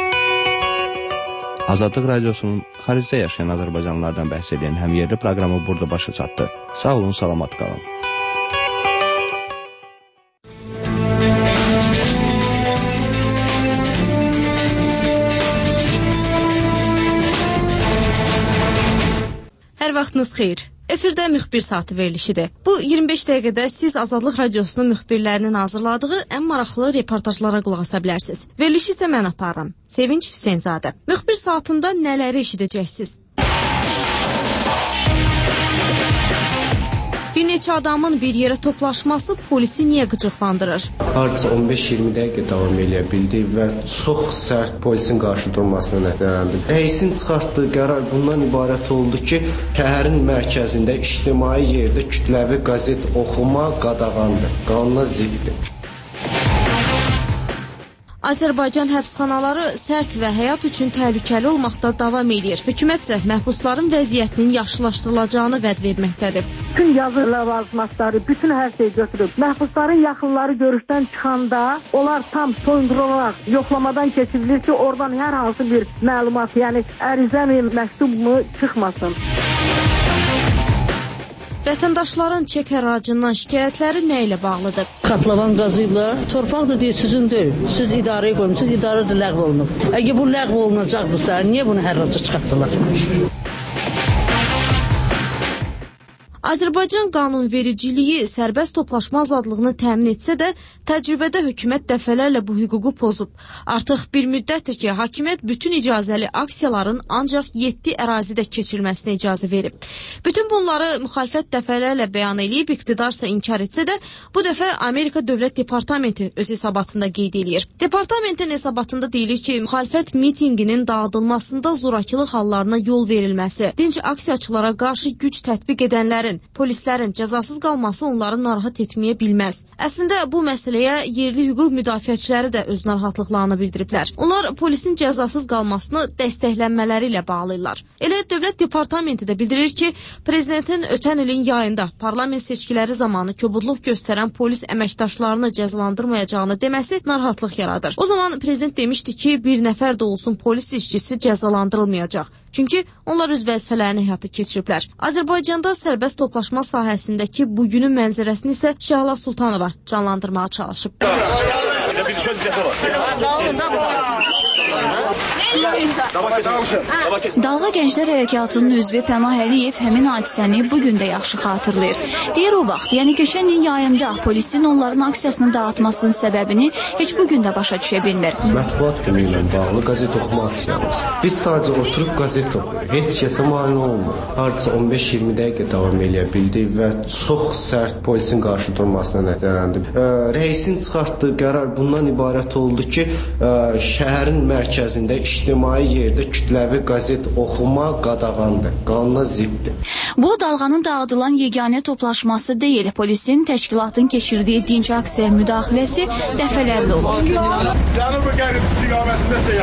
Azadlıq Radiosunun xaricdə yaşayan Azərbaycanlılardan bəhs edən həmyerli proqramı burada başa çatdı. Sağ olun, salamat qalın. Hər vaxtınız xeyir. Efirdə müxbir saatı verilişidir. Bu iyirmi beş dəqiqədə siz Azadlıq Radiosunun müxbirlərinin hazırladığı ən maraqlı reportajlara qulaq asa bilərsiniz. Verilişi isə mən aparıram. Sevinç Hüseynzadə. Müxbir saatında nələri eşidəcəksiniz? Bir neçə adamın bir yerə toplaşması polisi niyə qıcıqlandırır? Hardasa on beş iyirmi dəqiqə davam edə bildi və çox sərt polisin qarşı durmasına nəticələndi. Rəisin çıxartdığı qərar bundan ibarət oldu ki, şəhərin mərkəzində ictimai yerdə kütləvi qəzet oxuma qadağandır, qanuna ziddir. Azərbaycan həbsxanaları sərt və həyat üçün təhlükəli olmaqda davam edir. Hökumət isə məhbusların vəziyyətinin yaxşılaşdırılacağını vəd verməkdədir. Bütün yazı ləvazimatları, bütün hər şeyi götürüb. Məhbusların yaxınları görüşdən çıxanda onlar tam soyundurularaq yoxlamadan keçirilir ki, oradan hər hansı bir məlumat, yəni ərizə mi, məktub mu çıxmasın. Vətəndaşların çek həracından şikayətləri nə ilə bağlıdır? Katlavan qazıyla, torpaq da deyir, sizin deyil. Siz idarəyə qoymuşsunuz, idarə də ləğv olunub. Əgər bu ləğv olunacaqdırsa, niyə bunu hərraca çıxartdılar? Azərbaycan qanunvericiliyi sərbəst toplaşma azadlığını təmin etsə də, təcrübədə hökumət dəfələrlə bu hüququ pozub. Artıq bir müddətdir ki, hakimiyyət bütün icazəli aksiyaların ancaq yeddi ərazidə keçirilməsinə icazə verib. Bütün bunları müxalifət dəfələrlə bəyan eləyib, iqtidarsa inkar etsə də, bu dəfə Amerika Dövlət Departamenti öz hesabatında qeyd eləyir. Departamentin hesabatında deyilir ki, müxalifət mitinginin dağıdılmasında zorakılıq hallarına yol verilməsi, dinc aksiyaçılara qarşı güc tətbiq edənlərin, polislərin cəzasız qalması onları narahat etməyə bilməz. Əslində bu məsələyə yerli hüquq müdafiəçiləri də öz narahatlıqlarını bildiriblər. Onlar polisin cəzasız qalmasını dəstəklənmələri ilə bağlayırlar. Elə Dövlət Departamenti də bildirir ki, prezidentin ötən ilin yayında parlament seçkiləri zamanı kobudluq göstərən polis əməkdaşlarını cəzalandırmayacağını deməsi narahatlıq yaradır. O zaman prezident demişdi ki, bir nəfər də olsun polis işçisi cəzalandırılmayacaq. Çünki onlar öz vəzifələrini həyata keçiriblər. Azərbaycanda sərbəst toplaşma sahəsindəki bugünün mənzərəsini isə Şəhla Sultanova canlandırmağa çalışıb. Dalğa Gənclər Hərəkatının üzvü Pənah Əliyev həmin hadisəni bugün də yaxşı xatırlayır. Deyir o vaxt, yəni keçən il yayında polisin onların aksiyasını dağıtmasının səbəbini heç bugün də başa düşə bilmir. Mətbuat günü ilə bağlı qəzet oxuma aksiyamız. Biz sadəcə oturub qəzet oxuyuruq. Heç kəsə mane olmur. Hardasa on beş iyirmi dəqiqə davam edə bildi və çox sərt polisin qarşı durmasına nəticələndi. Rəisin çıxartdığı qərar bundan ibarət oldu ki, şəhərin mərkəzində ictimai yerdə kütləvi qəzet oxuma qadağandır, qanuna ziddir. Bu, dalğanın dağıdılan yeganə toplaşması deyil, polisin təşkilatın keçirdiyi dinc aksiya müdaxiləsi dəfələrlə olub. Cənubi qərb istiqamətindəsə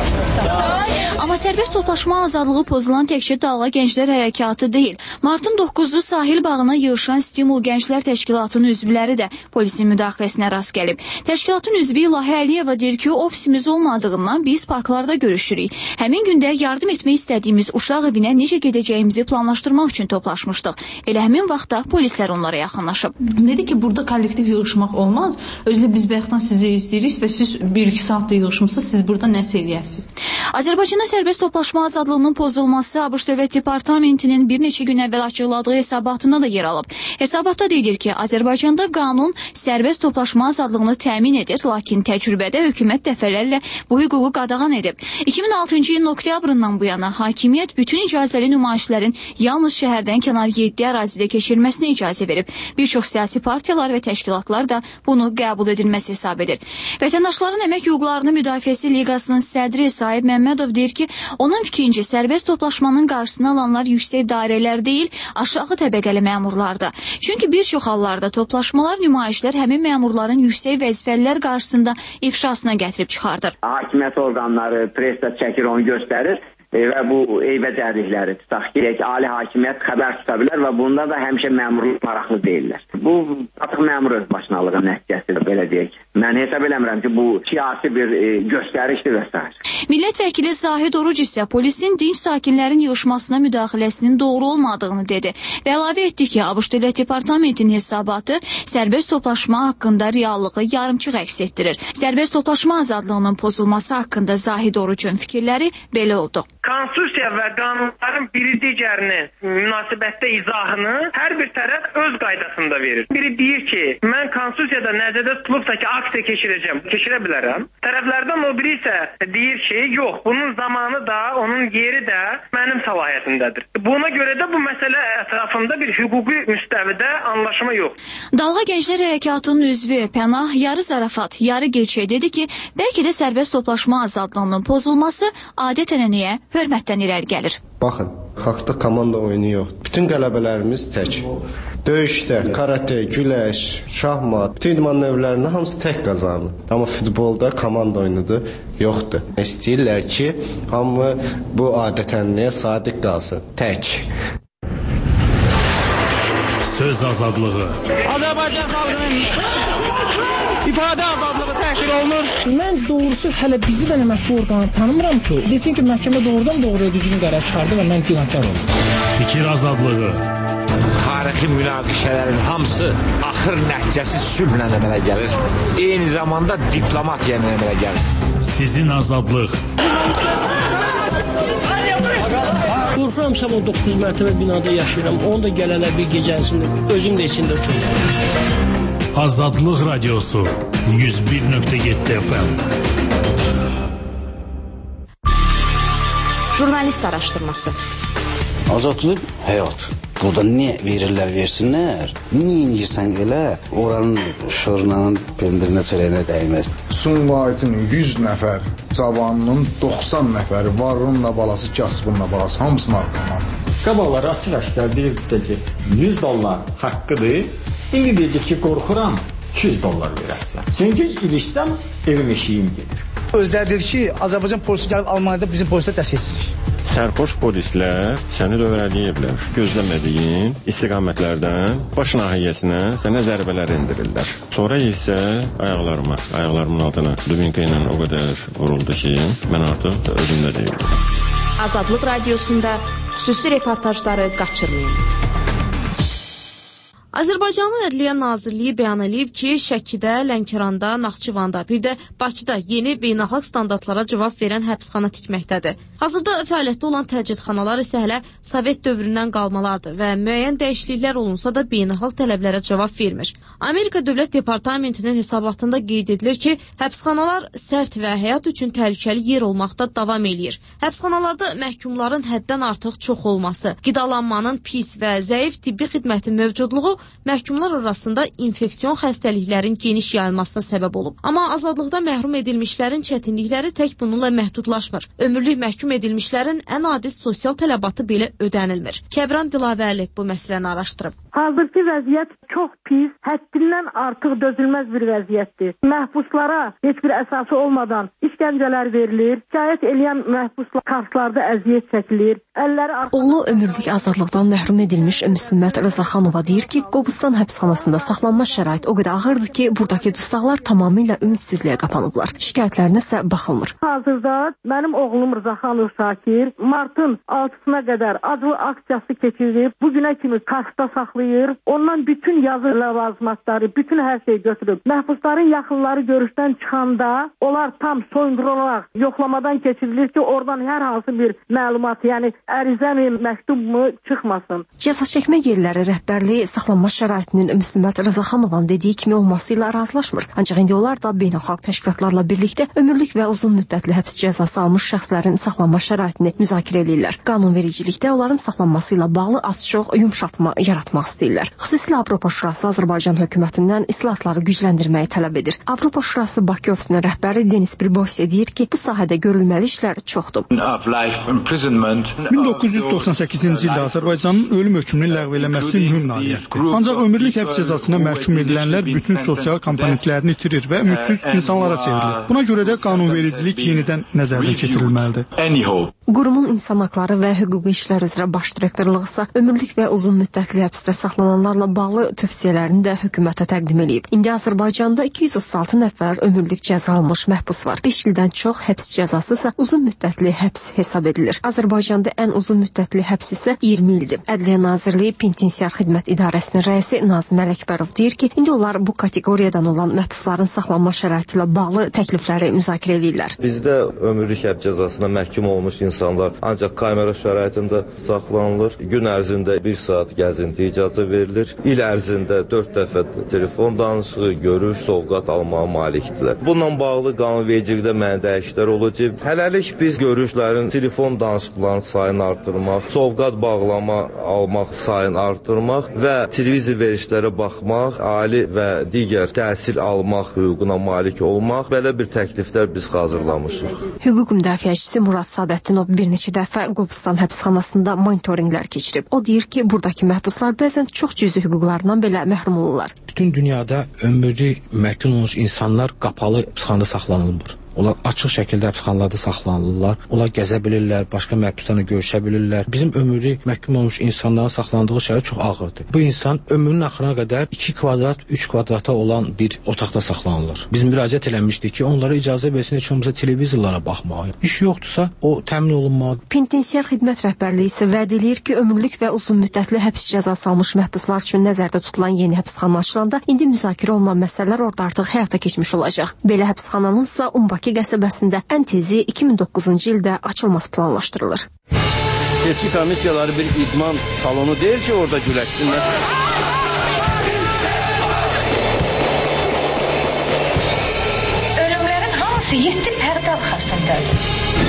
yaxşı. Amma sərbəst toplaşma azadlığı pozulan təkcə Dalğa Gənclər Hərəkatı deyil. Martın doqquzu sahil bağına yığışan Stimul Gənclər Təşkilatının üzvləri də polisin müdaxiləsinə rast gəlib. Təşkilatın üzvü İlahi Əliyeva deyir ki, ofisimiz olmadığından biz parklarda görüşürük. Həmin gündə yardım etmək istədiyimiz uşaq evinə necə gedəcəyimizi planlaşdırmaq üçün toplaşmışdıq. Elə həmin vaxtda polislər onlara yaxınlaşıb. Dedi ki, burada kollektiv yığışmaq olmaz. Özlə biz bayaqdan sizi izləyirik və siz bir iki saatda yığışmısınız, siz burada nəsə eləyəsiniz. Azərbaycanda sərbəst toplaşma azadlığının pozulması ABŞ Dövlət Departamentinin bir neçə gün əvvəl açıqladığı hesabatında da yer alıb. Hesabatda deyilir ki, Azərbaycanda qanun sərbəst toplaşma azadlığını təmin edir, lakin təcrübədə hökumət dəfələrlə bu hüququ qadağan edib. iki min altıncı ilin oktyabrından bu yana hakimiyyət bütün icazəli nümayişlərin yalnız şəhərdən kənar yeddi ərazidə keçirilməsinə icazə verib. Bir çox siyasi partiyalar və təşkilatlar da bunu qəbul edilməsi hesab edir. Vətəndaşların əmək hüquqlarını müdafiəsi liqasının sədri Sahib Məmmədov deyir ki, onun fikrincə sərbəst toplaşmanın qarşısını alanlar yüksək dairələr deyil, aşağı təbəqəli məmurlardır. Çünki bir çox hallarda toplaşmalar, nümayişlər həmin məmurların yüksək vəzifəlilər qarşısında ifşasına gətirib çıxardır. Hakimiyyət orqanları presdə çəkir, onu göstərir. E, və bu eybəcərlikləri tutaq ki, ali hakimiyyət xəbər tuta bilər və bunda da həmişə məmurluq maraqlı deyirlər. Bu artıq məmur öz başınalığın nəticəsidir, belə deyək. Mən hesab eləmirəm ki, bu siyasi bir e, göstərişdir və s. Millət vəkili Zahid Oruc isə polisin dinc sakinlərin yığışmasına müdaxiləsinin doğru olmadığını dedi və əlavə etdi ki, ABŞ Dövlət Departamentinin hesabatı sərbəst toplaşma haqqında reallığı yarımçıq əks etdirir. Sərbəst toplaşma azadlığının pozulması haqqında Zahid Orucun fikirləri belə oldu. Konstitusiya və qanunların biri digərinin münasibətdə izahını hər bir tərəf öz qaydasında verir. Biri deyir ki, mən konstitusiyada nəzərdə tutulubsa ki, aksiya keçirəcəm, keçirə bilərəm. Tərəflərdən o biri isə deyir ki, yox, bunun zamanı da, onun Onun yeri də mənim səlahiyyətimdədir. Buna görə də bu məsələ ətrafında bir hüquqi müstəvidə anlaşma yox. Dalğa Gənclər Hərəkatının üzvü Pənah yarı zarafat, yarı gerçək dedi ki, bəlkə də sərbəst toplaşma azadlığının pozulması adət-ənənəyə hörmətdən irəli gəlir. Baxın, xalqda komanda oyunu yox. Bütün qələbələrimiz tək. Döyüşdə, karate, güləş, şahmat, bütün idman növlərində hamısı tək qazanır. Amma futbolda komanda oyunudur, yoxdur. İstəyirlər ki, hamı bu adət-ənənəyə sadiq qalsın, tək. Söz azadlığı. Azərbaycan xalqının ifadə azadlığı təhqir olunur. Mən doğrusu hələ bizi də məhkəmə orqanı tanımıram ki, desin ki, məhkəmə doğrudan doğruya düzgün qərar çıxardı və mən günahkar oldum. Fikir azadlığı. Tarixi münaqişələrin hamısı axır nəticəsi sülhlə əmələ gəlir. Eyni zamanda diplomatiya əmələ gəlir. Sizin azadlıq. Qorxuram, sabah doqquz mərtəbə binada yaşayıram. Onu da gələnə bir gecəsində, özüm də içində uçurum. Azadlıq Radiosu yüz bir nöqtə yeddi F M. Jurnalist araşdırması. Azadlıq həyat. Burada ne verirlər versinlər, niyə incirsən elə, oranın şırnanın pendirinə çələyinə dəyməz. Sumqayıtın yüz nəfər cavanının doxsan nəfəri varınla balası, kasıbınla balası, hamısını arqadan. Qabaqları açıq-aşkar deyirdisə ki, yüz dollar haqqıdır, indi deyəcək ki, qorxuram, iki yüz dollar verəsən. Çünki ilişsəm, evim eşiyim gedir. Özləri dedi ki, Azərbaycan polisi gəlib Almaniyada bizim polislər dəstəksizlik. Sərxoş polislər səni dövrələyiblər. Gözləmədiyin istiqamətlərdən baş nahiyyəsinə sənə zərbələr endirirlər. Sonra isə ayaqlarıma, ayaqlarımın altına dubinka ilə o qədər vuruldu ki, mən artıq özümdə deyildim. Azadlıq Radiosunda xüsusi reportajları qaçırmayın. Azərbaycanın Ədliyyə Nazirliyi bəyan edib ki, Şəkidə, Lənkəranda, Naxçıvanda, bir də Bakıda yeni beynəlxalq standartlara cavab verən həbsxana tikməkdədir. Hazırda fəaliyyətdə olan təcridxanalar isə hələ Sovet dövründən qalmalardır və müəyyən dəyişikliklər olunsa da beynəlxalq tələblərə cavab vermir. Amerika Dövlət Departamentinin hesabatında qeyd edilir ki, həbsxanalar sərt və həyat üçün təhlükəli yer olmaqda davam eləyir. Həbsxanalarda məhkumların həddən artıq çox olması, qidalanmanın pis və zəif tibbi xidmətin mövcudluğu məhkumlar arasında infeksiyon xəstəliklərin geniş yayılmasına səbəb olub. Amma azadlıqdan məhrum edilmişlərin çətinlikləri tək bununla məhdudlaşmır. Ömürlük məhkum edilmişlərin ən adi sosial tələbatı belə ödənilmir. Kəbran Dilavərli bu məsələni araşdırıb. Hazırki vəziyyət çox pis, həddindən artıq dözülməz bir vəziyyətdir. Məhbuslara heç bir əsası olmadan işgəncələr verilir, şikayət eləyən məhbuslar kartlarda əziyyət çəkilir. Əlləri artıq... Oğlu ömürlük azadlıqdan məhrum edilmiş Müslümət Rızaxanova deyir ki, Qobustan həbsxanasında saxlanma şərait o qədər ağırdır ki, buradakı dustaqlar tamamilə ümidsizliyə qapanıblar. Şikayətlərinə isə baxılmır. Hazırda mənim oğlum Rızaxanov Şakir martın altısına qədər adlı aksiyası keçirib, bugünə kimi kartda saxlayır. Ondan bütün yazı ləvazimatları, bütün hər şey götürüb. Məhbusların yaxınları görüşdən çıxanda onlar tam soyundurularak yoxlamadan keçirilir ki, oradan hər hansı bir məlumat, yəni ərizə mi, məktub mu çıxmasın. Cəza çəkmə yerləri rəhbərliyi saxlanma şəraitinin Müslümət Rızaxanovanın dediyi kimi olması ilə razılaşmır. Ancaq indi onlar da beynəlxalq təşkilatlarla birlikdə ömürlük və uzun müddətli həbs cəzası almış şəxslərin saxlanma şəraitini müzakirə edirlər. Qanunvericilikdə onların saxlanması ilə bağlı az-çox yumşaltma yaratmaq istəyirlər. Xüsusilə Avropa Şurası Azərbaycan hökumətindən islahatları gücləndirməyi tələb edir. Avropa Şurası Bakı ofisinin rəhbəri Denis Pribovsi deyir ki, bu sahədə görülməli işlər çoxdur. min doqquz yüz doxsan səkkizinci ildə Azərbaycanın ölüm hökmünü ləğv eləməsi mühüm nailiyyətdir. Ancaq ömürlük həbs cəzasına məhkum edilənlər bütün sosial komponentlərini itirir və ümidsiz insanlara çevrilir. Buna görə də qanunvericilik yenidən nəzərdən keçirilməlidir. Qurumun İnsan Haqları və Hüquqi İşlər üzrə baş direktorluğu isə ömürlük və uzun müddətli həbsdə saxlananlarla bağlı tövsiyələrini də hökumətə təqdim edib. İndi Azərbaycanda iki yüz otuz altı nəfər ömürlük cəza almış məhbus var. beş ildən çox həbs cəzası isə uzun müddətli həbs hesab edilir. Azərbaycanda ən uzun müddətli həbs isə iyirmi ildir. Ədliyyə Nazirliyi Penitensiar Xidmət İdarəsinin rəisi Nazim Ələkbərov deyir ki, indi onlar bu kateqoriyadan olan məhbusların saxlanma şəraiti ilə bağlı təklifləri müzakirə edirlər. Bizdə ömürlük həbs cəzasına məhkum olmuş insanlar ancaq kamera şəraitində saxlanılır. Gün ərzində bir saat gəzinti icazə müalicə verilir. İl ərzində dörd dəfə telefon danışığı, görüş, sovqat almağa malikdirlər. Bununla bağlı qanunvericilikdə mənə dəyişikliklər olacaq. Hələlik biz görüşlərin, telefon danışıqlarının sayını artırmaq, sovqat bağlama almaq sayını artırmaq və televiziya verişlərə baxmaq, ali və digər təhsil almaq hüququna malik olmaq, belə bir təkliflər biz hazırlamışıq. Hüquq müdafiəçisi Murad Sadətdinov bir neçə dəfə Qobustan həbsxanasında monitorinqlər keçirib. O deyir ki, buradakı məhbuslar bəzən çox cüzi hüquqlarından belə məhrum olurlar. Bütün dünyada ömürlük məhkum olmuş insanlar qapalı həbsxanada saxlanılmır. Onlar açıq şəkildə həbsxanalarda saxlanılırlar. Onlar gəzə bilirlər, başqa məhbuslarla görüşə bilirlər. Bizim ömürlük məhkum olmuş insanların saxlandığı şərait çox ağırdır. Bu insan ömrünün axırına qədər iki kvadrat, üç kvadrata olan bir otaqda saxlanılır. Biz müraciət eləmişdik ki, onlara icazə versin heç olmasa televizorlara baxmağa. İş yoxdursa, o təmin olunmalıdır. Penitensiar xidmət rəhbərliyi isə vəd edir ki, ömürlük və uzun müddətli həbs cəzası almış məhbuslar üçün nəzərdə tutulan yeni həbsxana açılanda indi müzakirə olunan məsələlər orada artıq həyata keçmiş olacaq. Belə həbsxananın isə Umbaki qəsəbəsində ən tezi iki min doqquzuncu ildə açılması planlaşdırılır. Seçki komissiyaları bir idman salonu deyil ki, orada güləşsinlər. Ölümlərin hamısı yeddi pərdə arxasındadır.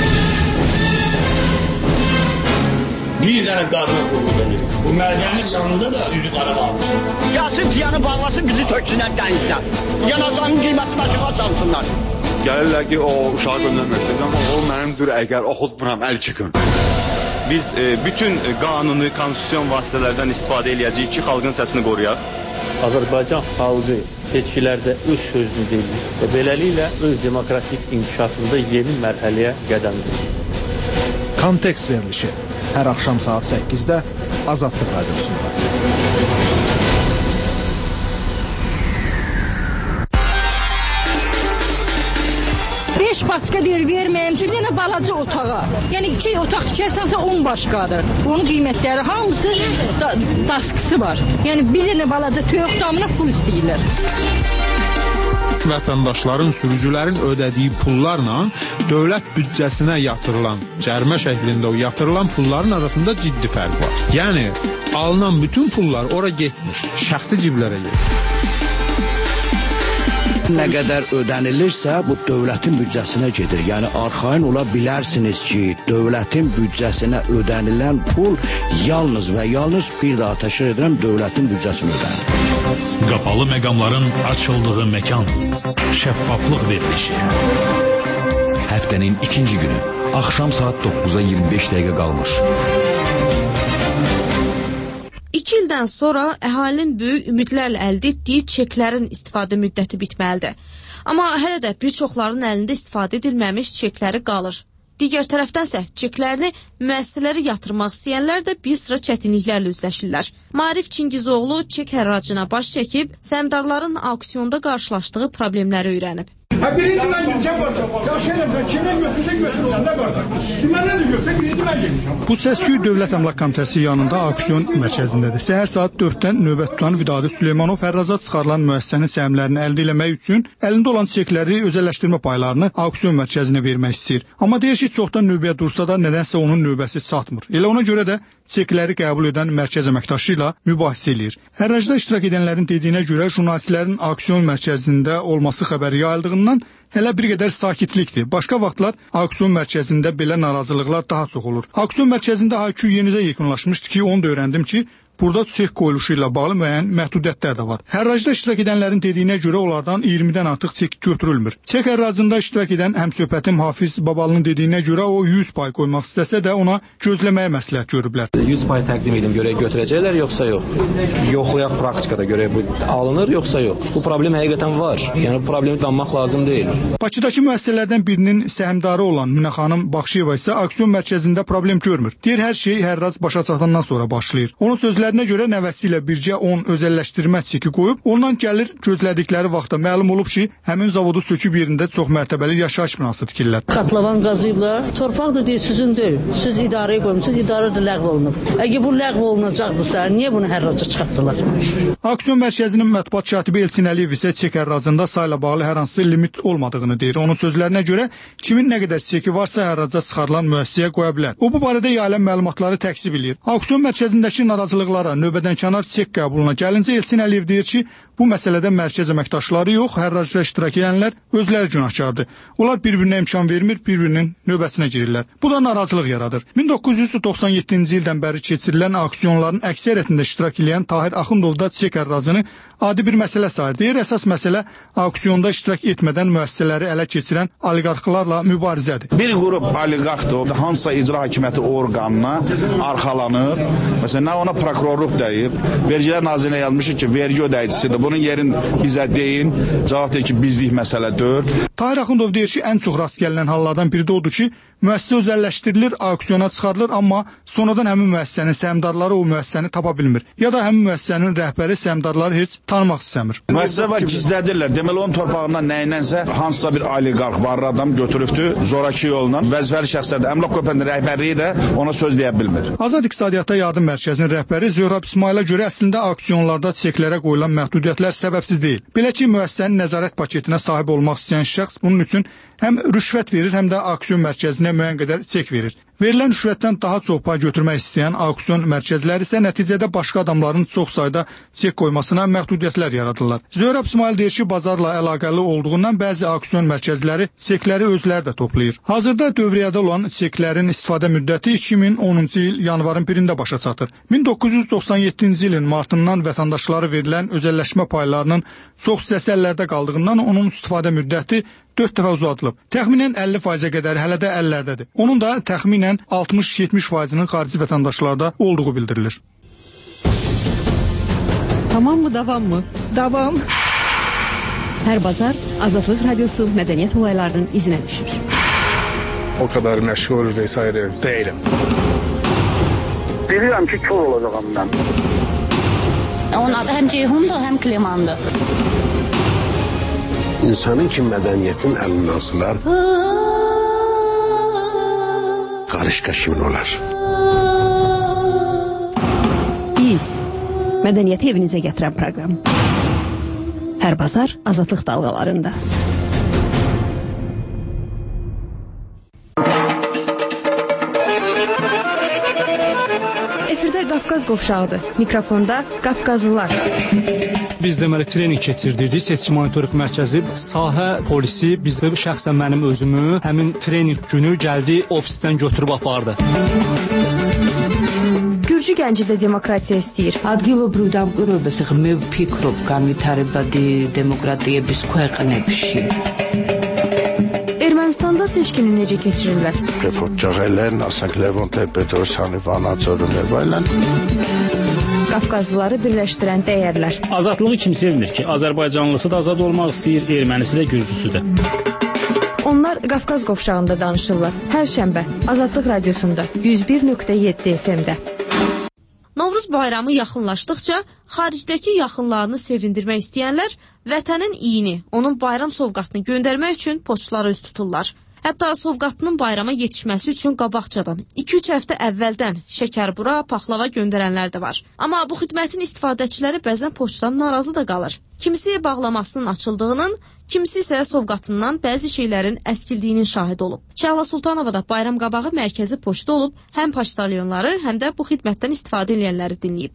Bir dənə qadına qurulur. Bu mədənin yanında da üzü qara qalmış. Gəlsin piyanı bağlasın, bizi töksünlər dənizdən. Yanacağının qiyməti başına çalsınlar. Gəlirlər ki, o uşağı göndərməsin, amma o mənimdir, əgər oxutmuram, əl çıxın. Biz e, bütün qanuni, konstitusyon vasitələrdən istifadə eləyəcəyik ki, xalqın səsini qoruyaq. Azərbaycan xalqı seçkilərdə öz sözünü deyir və beləliklə öz demokratik inkişafında yeni mərhələyə qədəm qoyur. Kontekst verilişi hər axşam saat səkkizdə Azadlıq Radiosunda. beş başqa deyir, verməyəm ki, yenə balaca otağa. Yəni iki otaq tikərsənsə on başqadır. Onun qiymətləri hamısı da, daskısı var. Yəni bir dənə balaca toyuq damına pul istəyirlər. Vətəndaşların, sürücülərin ödədiyi pullarla dövlət büdcəsinə yatırılan, cərimə şəklində o yatırılan pulların arasında ciddi fərq var. Yəni alınan bütün pullar ora getmiş, şəxsi ciblərə getmiş. Nə qədər ödənilirsə, bu dövlətin büdcəsinə gedir. Yəni, arxain ola bilərsiniz ki, dövlətin büdcəsinə ödənilən pul yalnız və yalnız bir daha təşkil edirəm, dövlətin büdcəsinə ödənilir. Qapalı məqamların açıldığı məkan, şəffaflıq verilişi. Həftənin ikinci günü, axşam saat doqquza iyirmi beş dəqiqə qalmış. İki ildən sonra əhalinin böyük ümidlərlə əldə etdiyi çeklərin istifadə müddəti bitməlidir. Amma hələ də bir çoxların əlində istifadə edilməmiş çekləri qalır. Digər tərəfdənsə çeklərini müəssisələrə yatırmaq istəyənlər də bir sıra çətinliklərlə üzləşirlər. Maarif Çingizoğlu çek hərracına baş çəkib, səhmdarların auksionda qarşılaşdığı problemləri öyrənib. Ha birinci mən girəcəm orada. Yaxşı eləmsən, kimdən götürsən götürsən də qarda. Kimdən də götürsən, birinci mən girəcəm. Bu səs-küy Dövlət Əmlak Komitəsi yanında auksion mərkəzindədir. Səhər saat dörddən növbət tutan Vidadi Süleymanov hərraca çıxarılan müəssisənin səhmlərini əldə etmək üçün əlində olan çekləri özəlləşdirmə paylarını auksion mərkəzinə vermək istəyir. Amma deyir ki, çoxdan növbəyə dursa da nədənsə onun növbəsi çatmır. Elə ona görə də çekləri qəbul edən mərkəz əməkdaşı ilə mübahisə eləyir. Hərracda iştirak edənlərin dediyinə görə jurnalistlərin auksion mərkəzində olması xəbəri yayıldığından hələ bir qədər sakitlikdir. Başqa vaxtlar auksion mərkəzində belə narazılıqlar daha çox olur. Auksion mərkəzində H Q yenicə yekunlaşmışdı ki, onu da öyrəndim ki, burada çek qoyuluşu ilə bağlı müəyyən məhdudiyyətlər də var. Hərracda iştirak edənlərin dediyinə görə onlardan iyirmidən artıq çek götürülmür. Çek hərracında iştirak edən həmsöhbətim Hafiz Babalının dediyinə görə o yüz pay qoymaq istəsə də ona gözləməyə məsləhət görüblər. yüz pay təqdim edim, görək götürəcəklər yoxsa yox? Yoxlayaq praktikada görək bu alınır yoxsa yox? Bu problem həqiqətən var. Yəni bu problemi danmaq lazım deyil. Bakıdakı müəssisələrdən birinin səhmdarı olan Münə xanım Baxşıyeva isə auksion mərkəzində problem görmür. Deyir hər şey hərrac başa çatandan sonra başlayır. Onun sözləri görə nəvəsi ilə bircə on özəlləşdirmə çeki qoyub, ondan gəlir gözlədikləri vaxtda məlum olub ki, həmin zavodu söküb yerində çox mərtəbəli yaşayış binası tikirlər. Katlavan qazıyıblar. Torpaq da deyir sizin deyil. Siz idarəyə qoymusunuz, idarə də ləğv olunub. Əgər bu ləğv olunacaqdırsa, niyə bunu hərraca çıxartdılar? Auksion mərkəzinin mətbuat katibi Elçin Əliyev isə çek hərracında sayla bağlı hər hansı limit olmadığını deyir. Onun sözlərinə görə kimin nə qədər çeki varsa hərraca çıxarılan müəssisəyə qoya bilər. O bu barədə yayılan məlumatları təkzib eləyir. Auksion mərkəzindəki narazılıqlar vətəndaşlara növbədənkənar çek qəbuluna gəlincə Elçin Əliyev deyir ki, bu məsələdə mərkəz əməkdaşları yox, hərracda iştirak edənlər özləri günahkardır. Onlar bir-birinə imkan vermir, bir-birinin növbəsinə girirlər. Bu da narazılıq yaradır. min doqquz yüz doxsan yeddinci ildən bəri keçirilən auksionların əksəriyyətində iştirak edən Tahir Axundov da çek hərracını adi bir məsələ sayır. Deyir, əsas məsələ auksionda iştirak etmədən müəssisələri ələ keçirən oliqarxlarla mübarizədir. Bir qrup oliqarxdır, hansısa icra hakimiyyəti orqanına arxalanır. Məsələn, nə ona prokurorluq deyib, Vergilər Nazirinə yazmışıq ki, vergi ödəyicisidir. Bunun yerin bizə deyin, cavab deyir ki, bizlik məsələ deyil. Tahir Axundov deyir ki, ən çox rast gələn hallardan biri də odur ki, müəssisə özəlləşdirilir, auksiyona çıxarılır, amma sonradan həmin müəssisənin səhmdarları o müəssisəni tapa bilmir. Ya da həmin müəssisənin rəhbəri səhmdarları heç tanımaq istəmir. Müəssisə var, gizlədirlər. Deməli, onun torpağından nəyinənsə hansısa bir oliqarx varlı adam götürübdür, zoraki yolla. Vəzifəli şəxslər də, əmlak köpənin rəhbərliyi də ona söz deyə bilmir. Azad İqtisadiyyata Yardım Mərkəzinin rəhbəri Zöhrab İsmailə görə əslində auksionlarda çeklərə qoyulan məhdudiyyətlər səbəbsiz deyil. Belə ki, müəssisənin nəzarət paketinə sahib olmaq istəyən şəxs bunun üçün həm rüşvət verir, həm də auksion mərkəzinə müəyyən qədər çek verir. Verilən rüşvətdən daha çox pay götürmək istəyən auksion mərkəzləri isə nəticədə başqa adamların çox sayda çek qoymasına məhdudiyyətlər yaradırlar. Zöhrab İsmail deyir ki, bazarla əlaqəli olduğundan bəzi auksion mərkəzləri çekləri özləri də toplayır. Hazırda dövriyyədə olan çeklərin istifadə müddəti iki min onuncu il yanvarın birində başa çatır. min doqquz yüz doxsan yeddinci ilin martından vətəndaşlara verilən özəlləşmə paylarının çox hissəsi əllərdə qaldığından onun istifadə müddəti dörd dəfə uzadılıb. Təxminən əlli faizə qədər hələ də əllərdədir. Onun da təxminən altmış yetmiş faizinin xarici vətəndaşlarda olduğu bildirilir. Tamam mı, davam mı? Davam. Hər bazar Azadlıq Radiosu mədəniyyət olaylarının izinə düşür. O kadar məşğul vesaire değilim. Bilirəm ki, kör olacağam mən. Onun adı həm Ceyhundur, həm Klemandır. İnsanın ki, mədəniyyətin əlindən asılar, qarışqa kimin olar? Biz, mədəniyyəti evinizə gətirən proqram. Hər bazar Azadlıq dalğalarında. Efirdə Qafqaz qovşağıdır. Mikrofonda Qafqazlılar. Biz deməli trening keçirdirdik. Seçki monitorinq mərkəzi, sahə polisi bizdə şəxsən mənim özümü həmin trening günü gəldi ofisdən götürüb apardı. Gürcü gənci də demokratiya istəyir. ადგილობრივ დამკვირვებელს მე ვფიქრობ განვითარებადი დემოკრატიების ქვეყნებში. Ermənistanda seçkini necə keçirirlər? Refoçaqələn, asaq Levon Petrosyanı, Vanaçorun evaylan. Qafqazlıları birləşdirən dəyərlər. Azadlığı kim sevmir ki? Azərbaycanlısı da azad olmaq istəyir, ermənisi də gürcüsü də. Onlar Qafqaz qovşağında danışırlar. Hər şənbə Azadlıq Radiosunda yüz bir nöqtə yeddi F M-də. Novruz bayramı yaxınlaşdıqca xaricdəki yaxınlarını sevindirmək istəyənlər vətənin iyini, onun bayram sovqatını göndərmək üçün poçtlara üz tuturlar. Hətta sovqatının bayrama yetişməsi üçün qabaqcadan iki üç həftə əvvəldən şəkərbura, paxlava göndərənlər də var. Amma bu xidmətin istifadəçiləri bəzən poçtdan narazı da qalır. Kimisi bağlamasının açıldığının, kimisi isə sovqatından bəzi şeylərin əskildiyinin şahid olub. Şəhla Sultanovada bayram qabağı mərkəzi poçta olub, həm poçtalyonları, həm də bu xidmətdən istifadə edənləri dinləyib.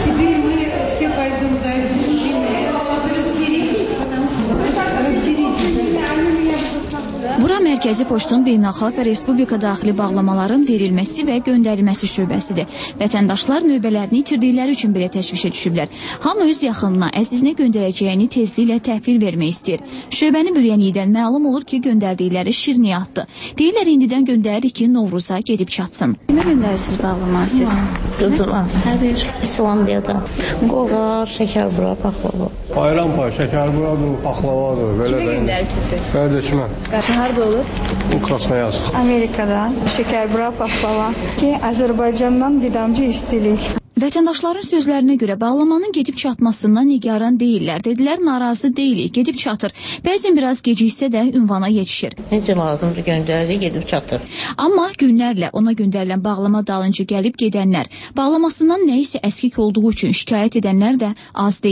Bura Mərkəzi Poçtun beynəlxalq və respublika daxili bağlamaların verilməsi və göndərilməsi şöbəsidir. Vətəndaşlar növbələrini itirdikləri üçün belə təşvişə düşüblər. Hamı öz yaxınına, əzizinə göndərəcəyini tezliklə təhvil vermək istəyir. Şöbəni bürəyənlikdən məlum olur ki, göndərdikləri şirniyyatdır. Deyirlər, indidən göndəririk ki, Novruza gedib çatsın. Nə göndərirsiniz bağlama siz? Qızılan. Hədir. İslandiyada. Qoğar, şəkərbura, paxlava. Bayram pay, şəkərburadır, paxlavadır. Kimə göndərirsiniz? Qardaşıma. Harada olur? Krasnoyarsk. Amerikadan şəkərbura, paxlava. Ki, Azərbaycandan bidamcı istilik. Vətəndaşların sözlərinə görə bağlamanın gedib çatmasından nigaran deyirlər. Dedilər, narazı deyilik, gedib çatır. Bəzən biraz geciksə də ünvana yetişir. Necə lazımdır göndəririk, gedib çatır. Amma günlərlə ona göndərilən bağlama dalınca gəlib gedənlər, bağlamasından nə isə əskik olduğu üçün şikayət edənlər də az deyildi.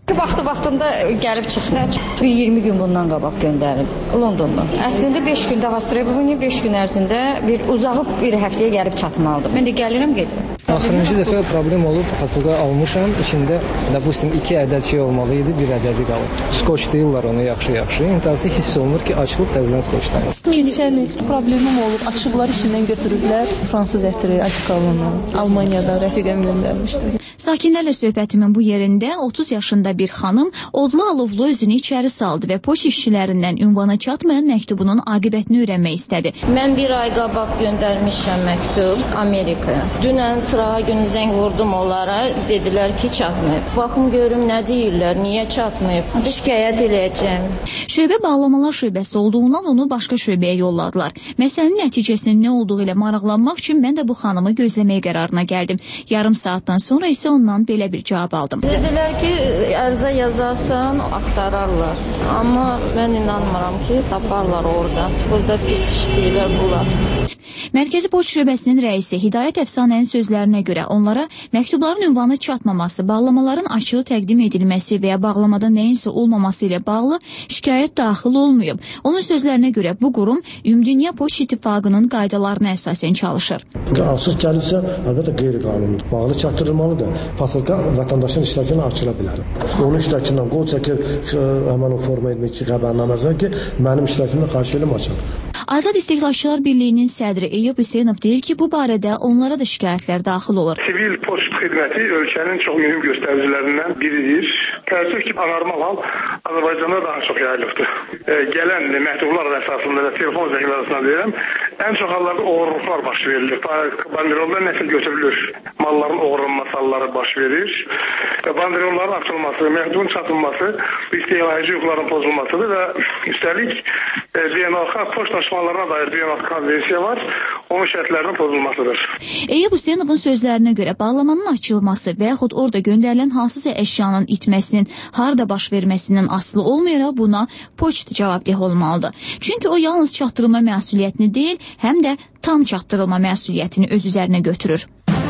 Vaxtı vaxtında gəlib çıxır. Bir iyirmi gün bundan qabaq göndərib Londondan. Əslində beş gündə Avstraliya, beş gün ərzində bir uzağı bir həftəyə gəlib çatmalıdır. Mən də gəlirəm, gedirəm. Axırıncı dəfə problem olub, hazırda almışam. İçində, допустим, iki ədəd şey olmalı idi, bir ədədi qalıb. Skoçlayırlar onu yaxşı-yaxşı. İntihası hiss olunur ki, açılıb təzədən skoçlayır. Keçən il problemim olub, açıqlar işindən götürüblər. Fransız ətri, Atikalonla, Almaniyada rəfiqəm göndərmişdim. Sakinlərlə söhbətimin bu yerində otuz yaşında bir xanım odlu alovlu özünü içəri saldı və poçt işçilərindən ünvana çatmayan məktubunun aqibətini öyrənmək istədi. Mən bir ay qabaq göndərmişəm məktub Amerikaya. Dünən sırağa günü zəng vurdum onlara, dedilər ki, çatmayıb. Baxım görüm nə deyirlər, niyə çatmayıb? Şikayət edəcəm. Şöbə bağlamalar şöbəsi olduğundan onu başqa şöbəyə yolladılar. Məsələnin nəticəsinin nə olduğu ilə maraqlanmaq üçün mən də bu xanımı gözləməyə qərarına gəldim. Yarım saatdan sonra isə ondan belə bir cavab aldım. Dedilər ki, ərzə yazarsan, axtararlar. Amma mən inanmıram ki, taparlar orada. Burada pis işləyirlər bunlar. Mərkəzi Poçt şöbəsinin rəisi Hidayət Əfsanənin sözlərinə görə onlara məktubların ünvanı çatmaması, bağlamaların açığı təqdim edilməsi və ya bağlamada nəyinsə olmaması ilə bağlı şikayət daxil olmayıb. Onun sözlərinə görə bu qurum Ümumdünya Poçt İttifaqının qaydalarına əsasən çalışır. Açıq gəlirsə, əlbəttə qeyri-qanunidir. Bağlı çatdırılmalıdır. Pasportda vətəndaşın iştirakına açıla bilər. Onun iştirakından qol çəkir, həmən o forma etmək ki, xəbərnaməzən ki, mənim iştirakımla qarşı elim açılır. Azad İstiqlalçılar Birliyinin sədri Eyüp Hüseynov deyir ki, bu barədə onlara da şikayətlər daxil olur. Sivil poçt xidməti ölkənin çox mühüm göstəricilərindən biridir. Təəssüf ki, anormal hal Azərbaycanda daha çox yayılıbdır. E, gələn məktublar əsasında və telefon zəngləri arasında deyirəm, ən çox hallarda oğurluqlar baş verilir. Banderollar nəsil götürülür, malların oğurlanması halları baş verir. E, banderolların açılması, məktubun çatılması, istehlakçı hüquqların pozulmasıdır və üstəlik e, beynəlxalq poçt daşımalarına dair beynəlxalq konvensiya var, onun şərtlərinin pozulmasıdır. Eyüp Hüseynovun sözlərinə görə bağlamanın açılması və yaxud orada göndərilən hansısa əşyanın itməsinin, harda baş verməsinin asılı olmayaraq buna poçt cavabdeh olmalıdır. Çünki o yalnız çatdırılma məsuliyyətini deyil, həm də tam çatdırılma məsuliyyətini öz üzərinə götürür.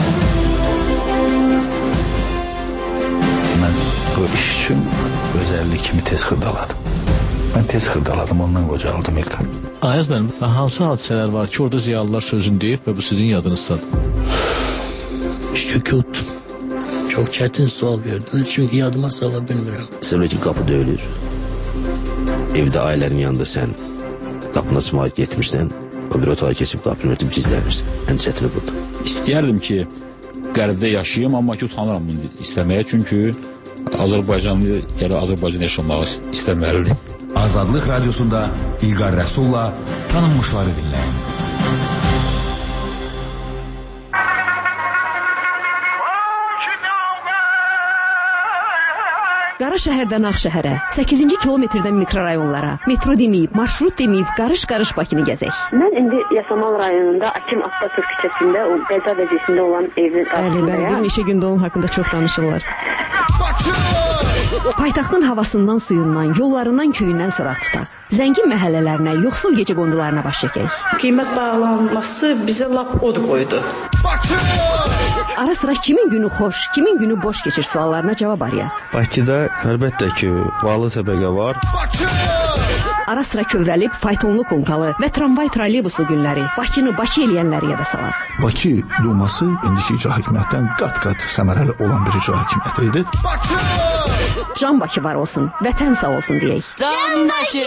Mən bu iş üçün özəllik kimi tez xırdaladım. Mən tez xırdaladım, ondan qocaldım İlqar. Ayaz mənim, hansı hadisələr var ki, orada ziyalılar sözünü deyib və bu sizin yadınızdadır? Sükut. Çox çətin sual verdiniz, çünki yadıma sala bilmirəm. Sən ki, qapı döyülür. Evdə ailənin yanında sən qapına sımaqət getmişsən, o bir otağı kesib qapını örtüb gizlənirsən. Ən çətini budur. İstəyərdim ki, qərbdə yaşayayım, amma ki, utanıram bunu istəməyə, çünki Azərbaycanlı, yəni Azərbaycan yaşamağı istəməlidir. Azadlıq Radiosunda İlqar Rəsulla tanınmışları dinləyin. Qara şəhərdən Ağşəhərə, səkkizinci kilometrdən mikrorayonlara, metro deməyib, marşrut deməyib, qarış-qarış Bakını gəzək. Mən indi Yasamal rayonunda Akim Abbasov küçəsində o qəza vəziyyətində olan evin qarşısındayam. Bəli, bir neçə gündə onun haqqında çox danışırlar. Paytaxtın havasından, suyundan, yollarından, köyündən soraq tutaq. Zəngin məhəllələrinə, yoxsul gecə qondularına baş çəkək. Qiymət bağlanması bizə lap od qoydu. Ara sıra kimin günü xoş, kimin günü boş keçir suallarına cavab arayaq. Bakıda əlbəttə ki, varlı təbəqə var. Ara sıra kövrəlib, faytonlu konkalı və tramvay troleybusu günləri Bakını Bakı eləyənləri yada salaq. Bakı Duması indiki icra hakimiyyətdən qat-qat səmərəli olan bir icra hakimiyyəti idi. Can Bakı var olsun, vətən sağ olsun deyək. Can Bakı!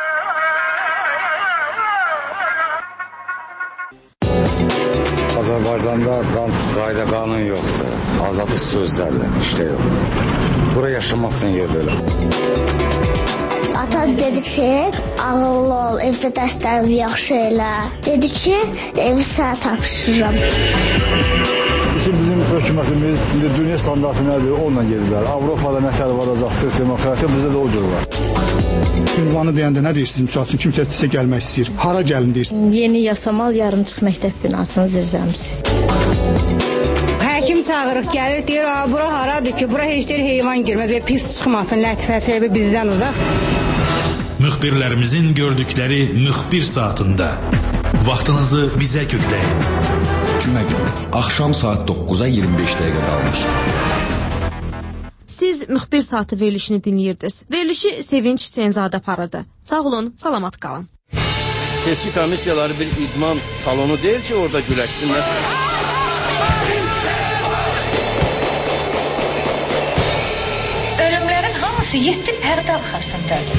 Azərbaycanda qayda qanun yoxdur. Azadlıq sözlərlə işlə yox. Bura yaşamazsın yer belə. Ata dedi ki, ağıllı ol, evdə dərslərini yaxşı elə. Dedi ki, evi sənə tapşırıram. Bizim hökumətimiz indi dünya standartı nədir, onunla gedirlər. Avropada nətər varacaqdır, demokratiya bizdə də o cür var. Ünvanı deyəndə nə deyirsiniz? Misal üçün kimsə sizə gəlmək istəyir. Hara gəlin deyirsiniz? Yeni Yasamal yarımçıq məktəb binasının zirzəmisi. Həkim çağırıq, gəlir, deyir, bura haradır ki, bura heç deyir heyvan girməz və pis çıxmasın, lətifəsi evi bizdən uzaq. Müxbirlərimizin gördükləri müxbir saatında vaxtınızı bizə kökləyin. Cümə günü axşam saat doqquza iyirmi beş dəqiqə qalmış. Siz müxbir saatı verilişini dinləyirdiniz. Verilişi Sevinç Hüseynzadə aparırdı. Sağ olun, salamat qalın. Seçki komissiyaları bir idman salonu deyil ki, orada güləşsinlər. Ölümlərin hamısı yeddi pərdə arxasındadır.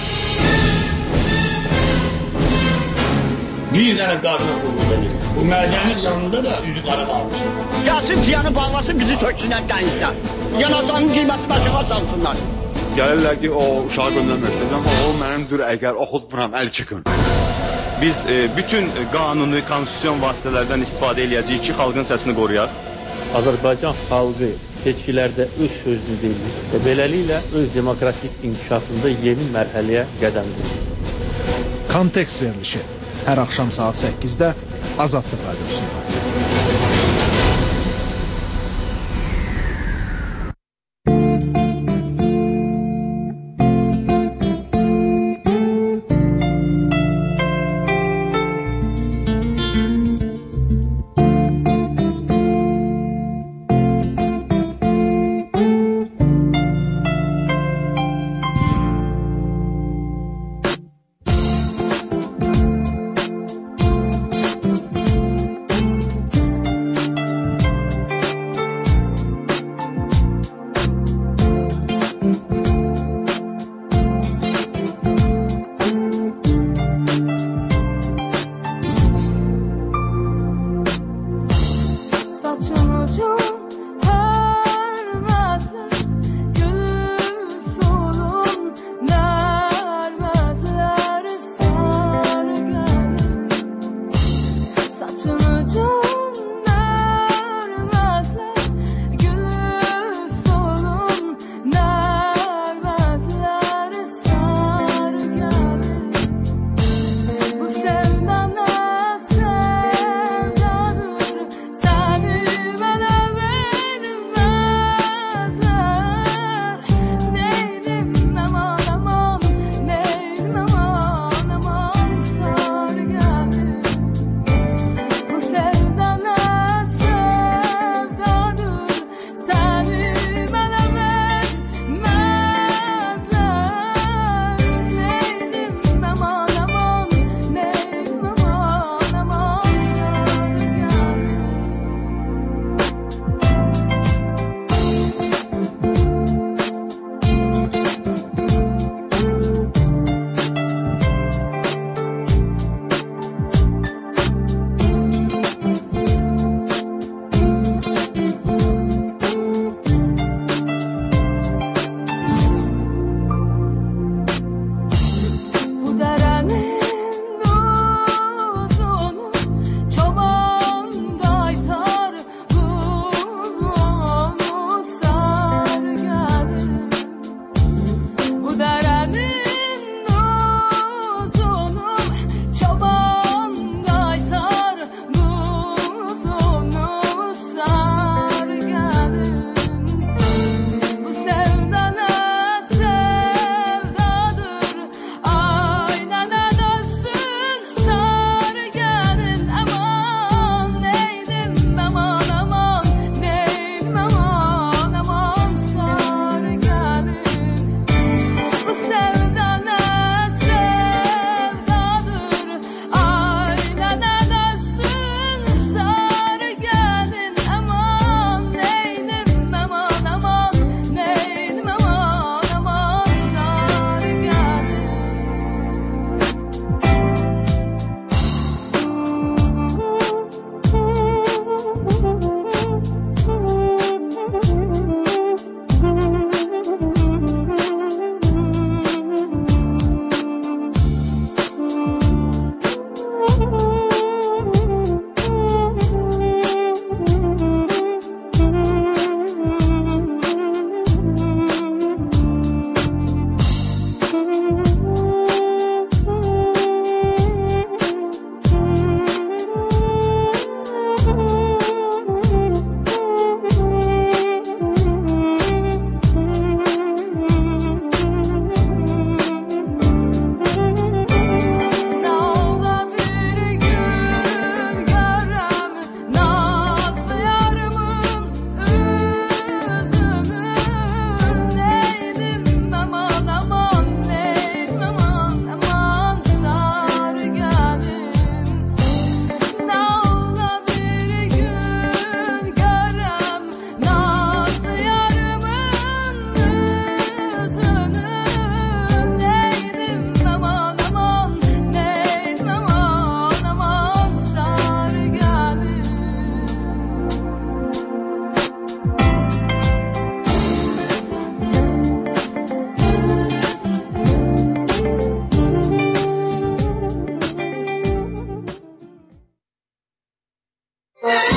Bir dənə qarına qulluq edir. Bu mədənin yanında da üzü qara qalmışım. Gəlsin tiyanı bağlasın, bizi töksünlər dənizdən. Yanacağının qiyməti başına salsınlar. Gəlirlər ki, o uşağı göndərməsin, amma o mənimdir, əgər oxutmuram, əl çıxın. Biz e, bütün qanuni, konstitusyon vasitələrdən istifadə eləyəcəyik ki, xalqın səsini qoruyaq. Azərbaycan xalqı seçkilərdə öz sözünü deyir və beləliklə öz demokratik inkişafında yeni mərhələyə qədəm qoyur. Kontekst verilişi hər axşam saat səkkizdə Azadlıq Radiosunda.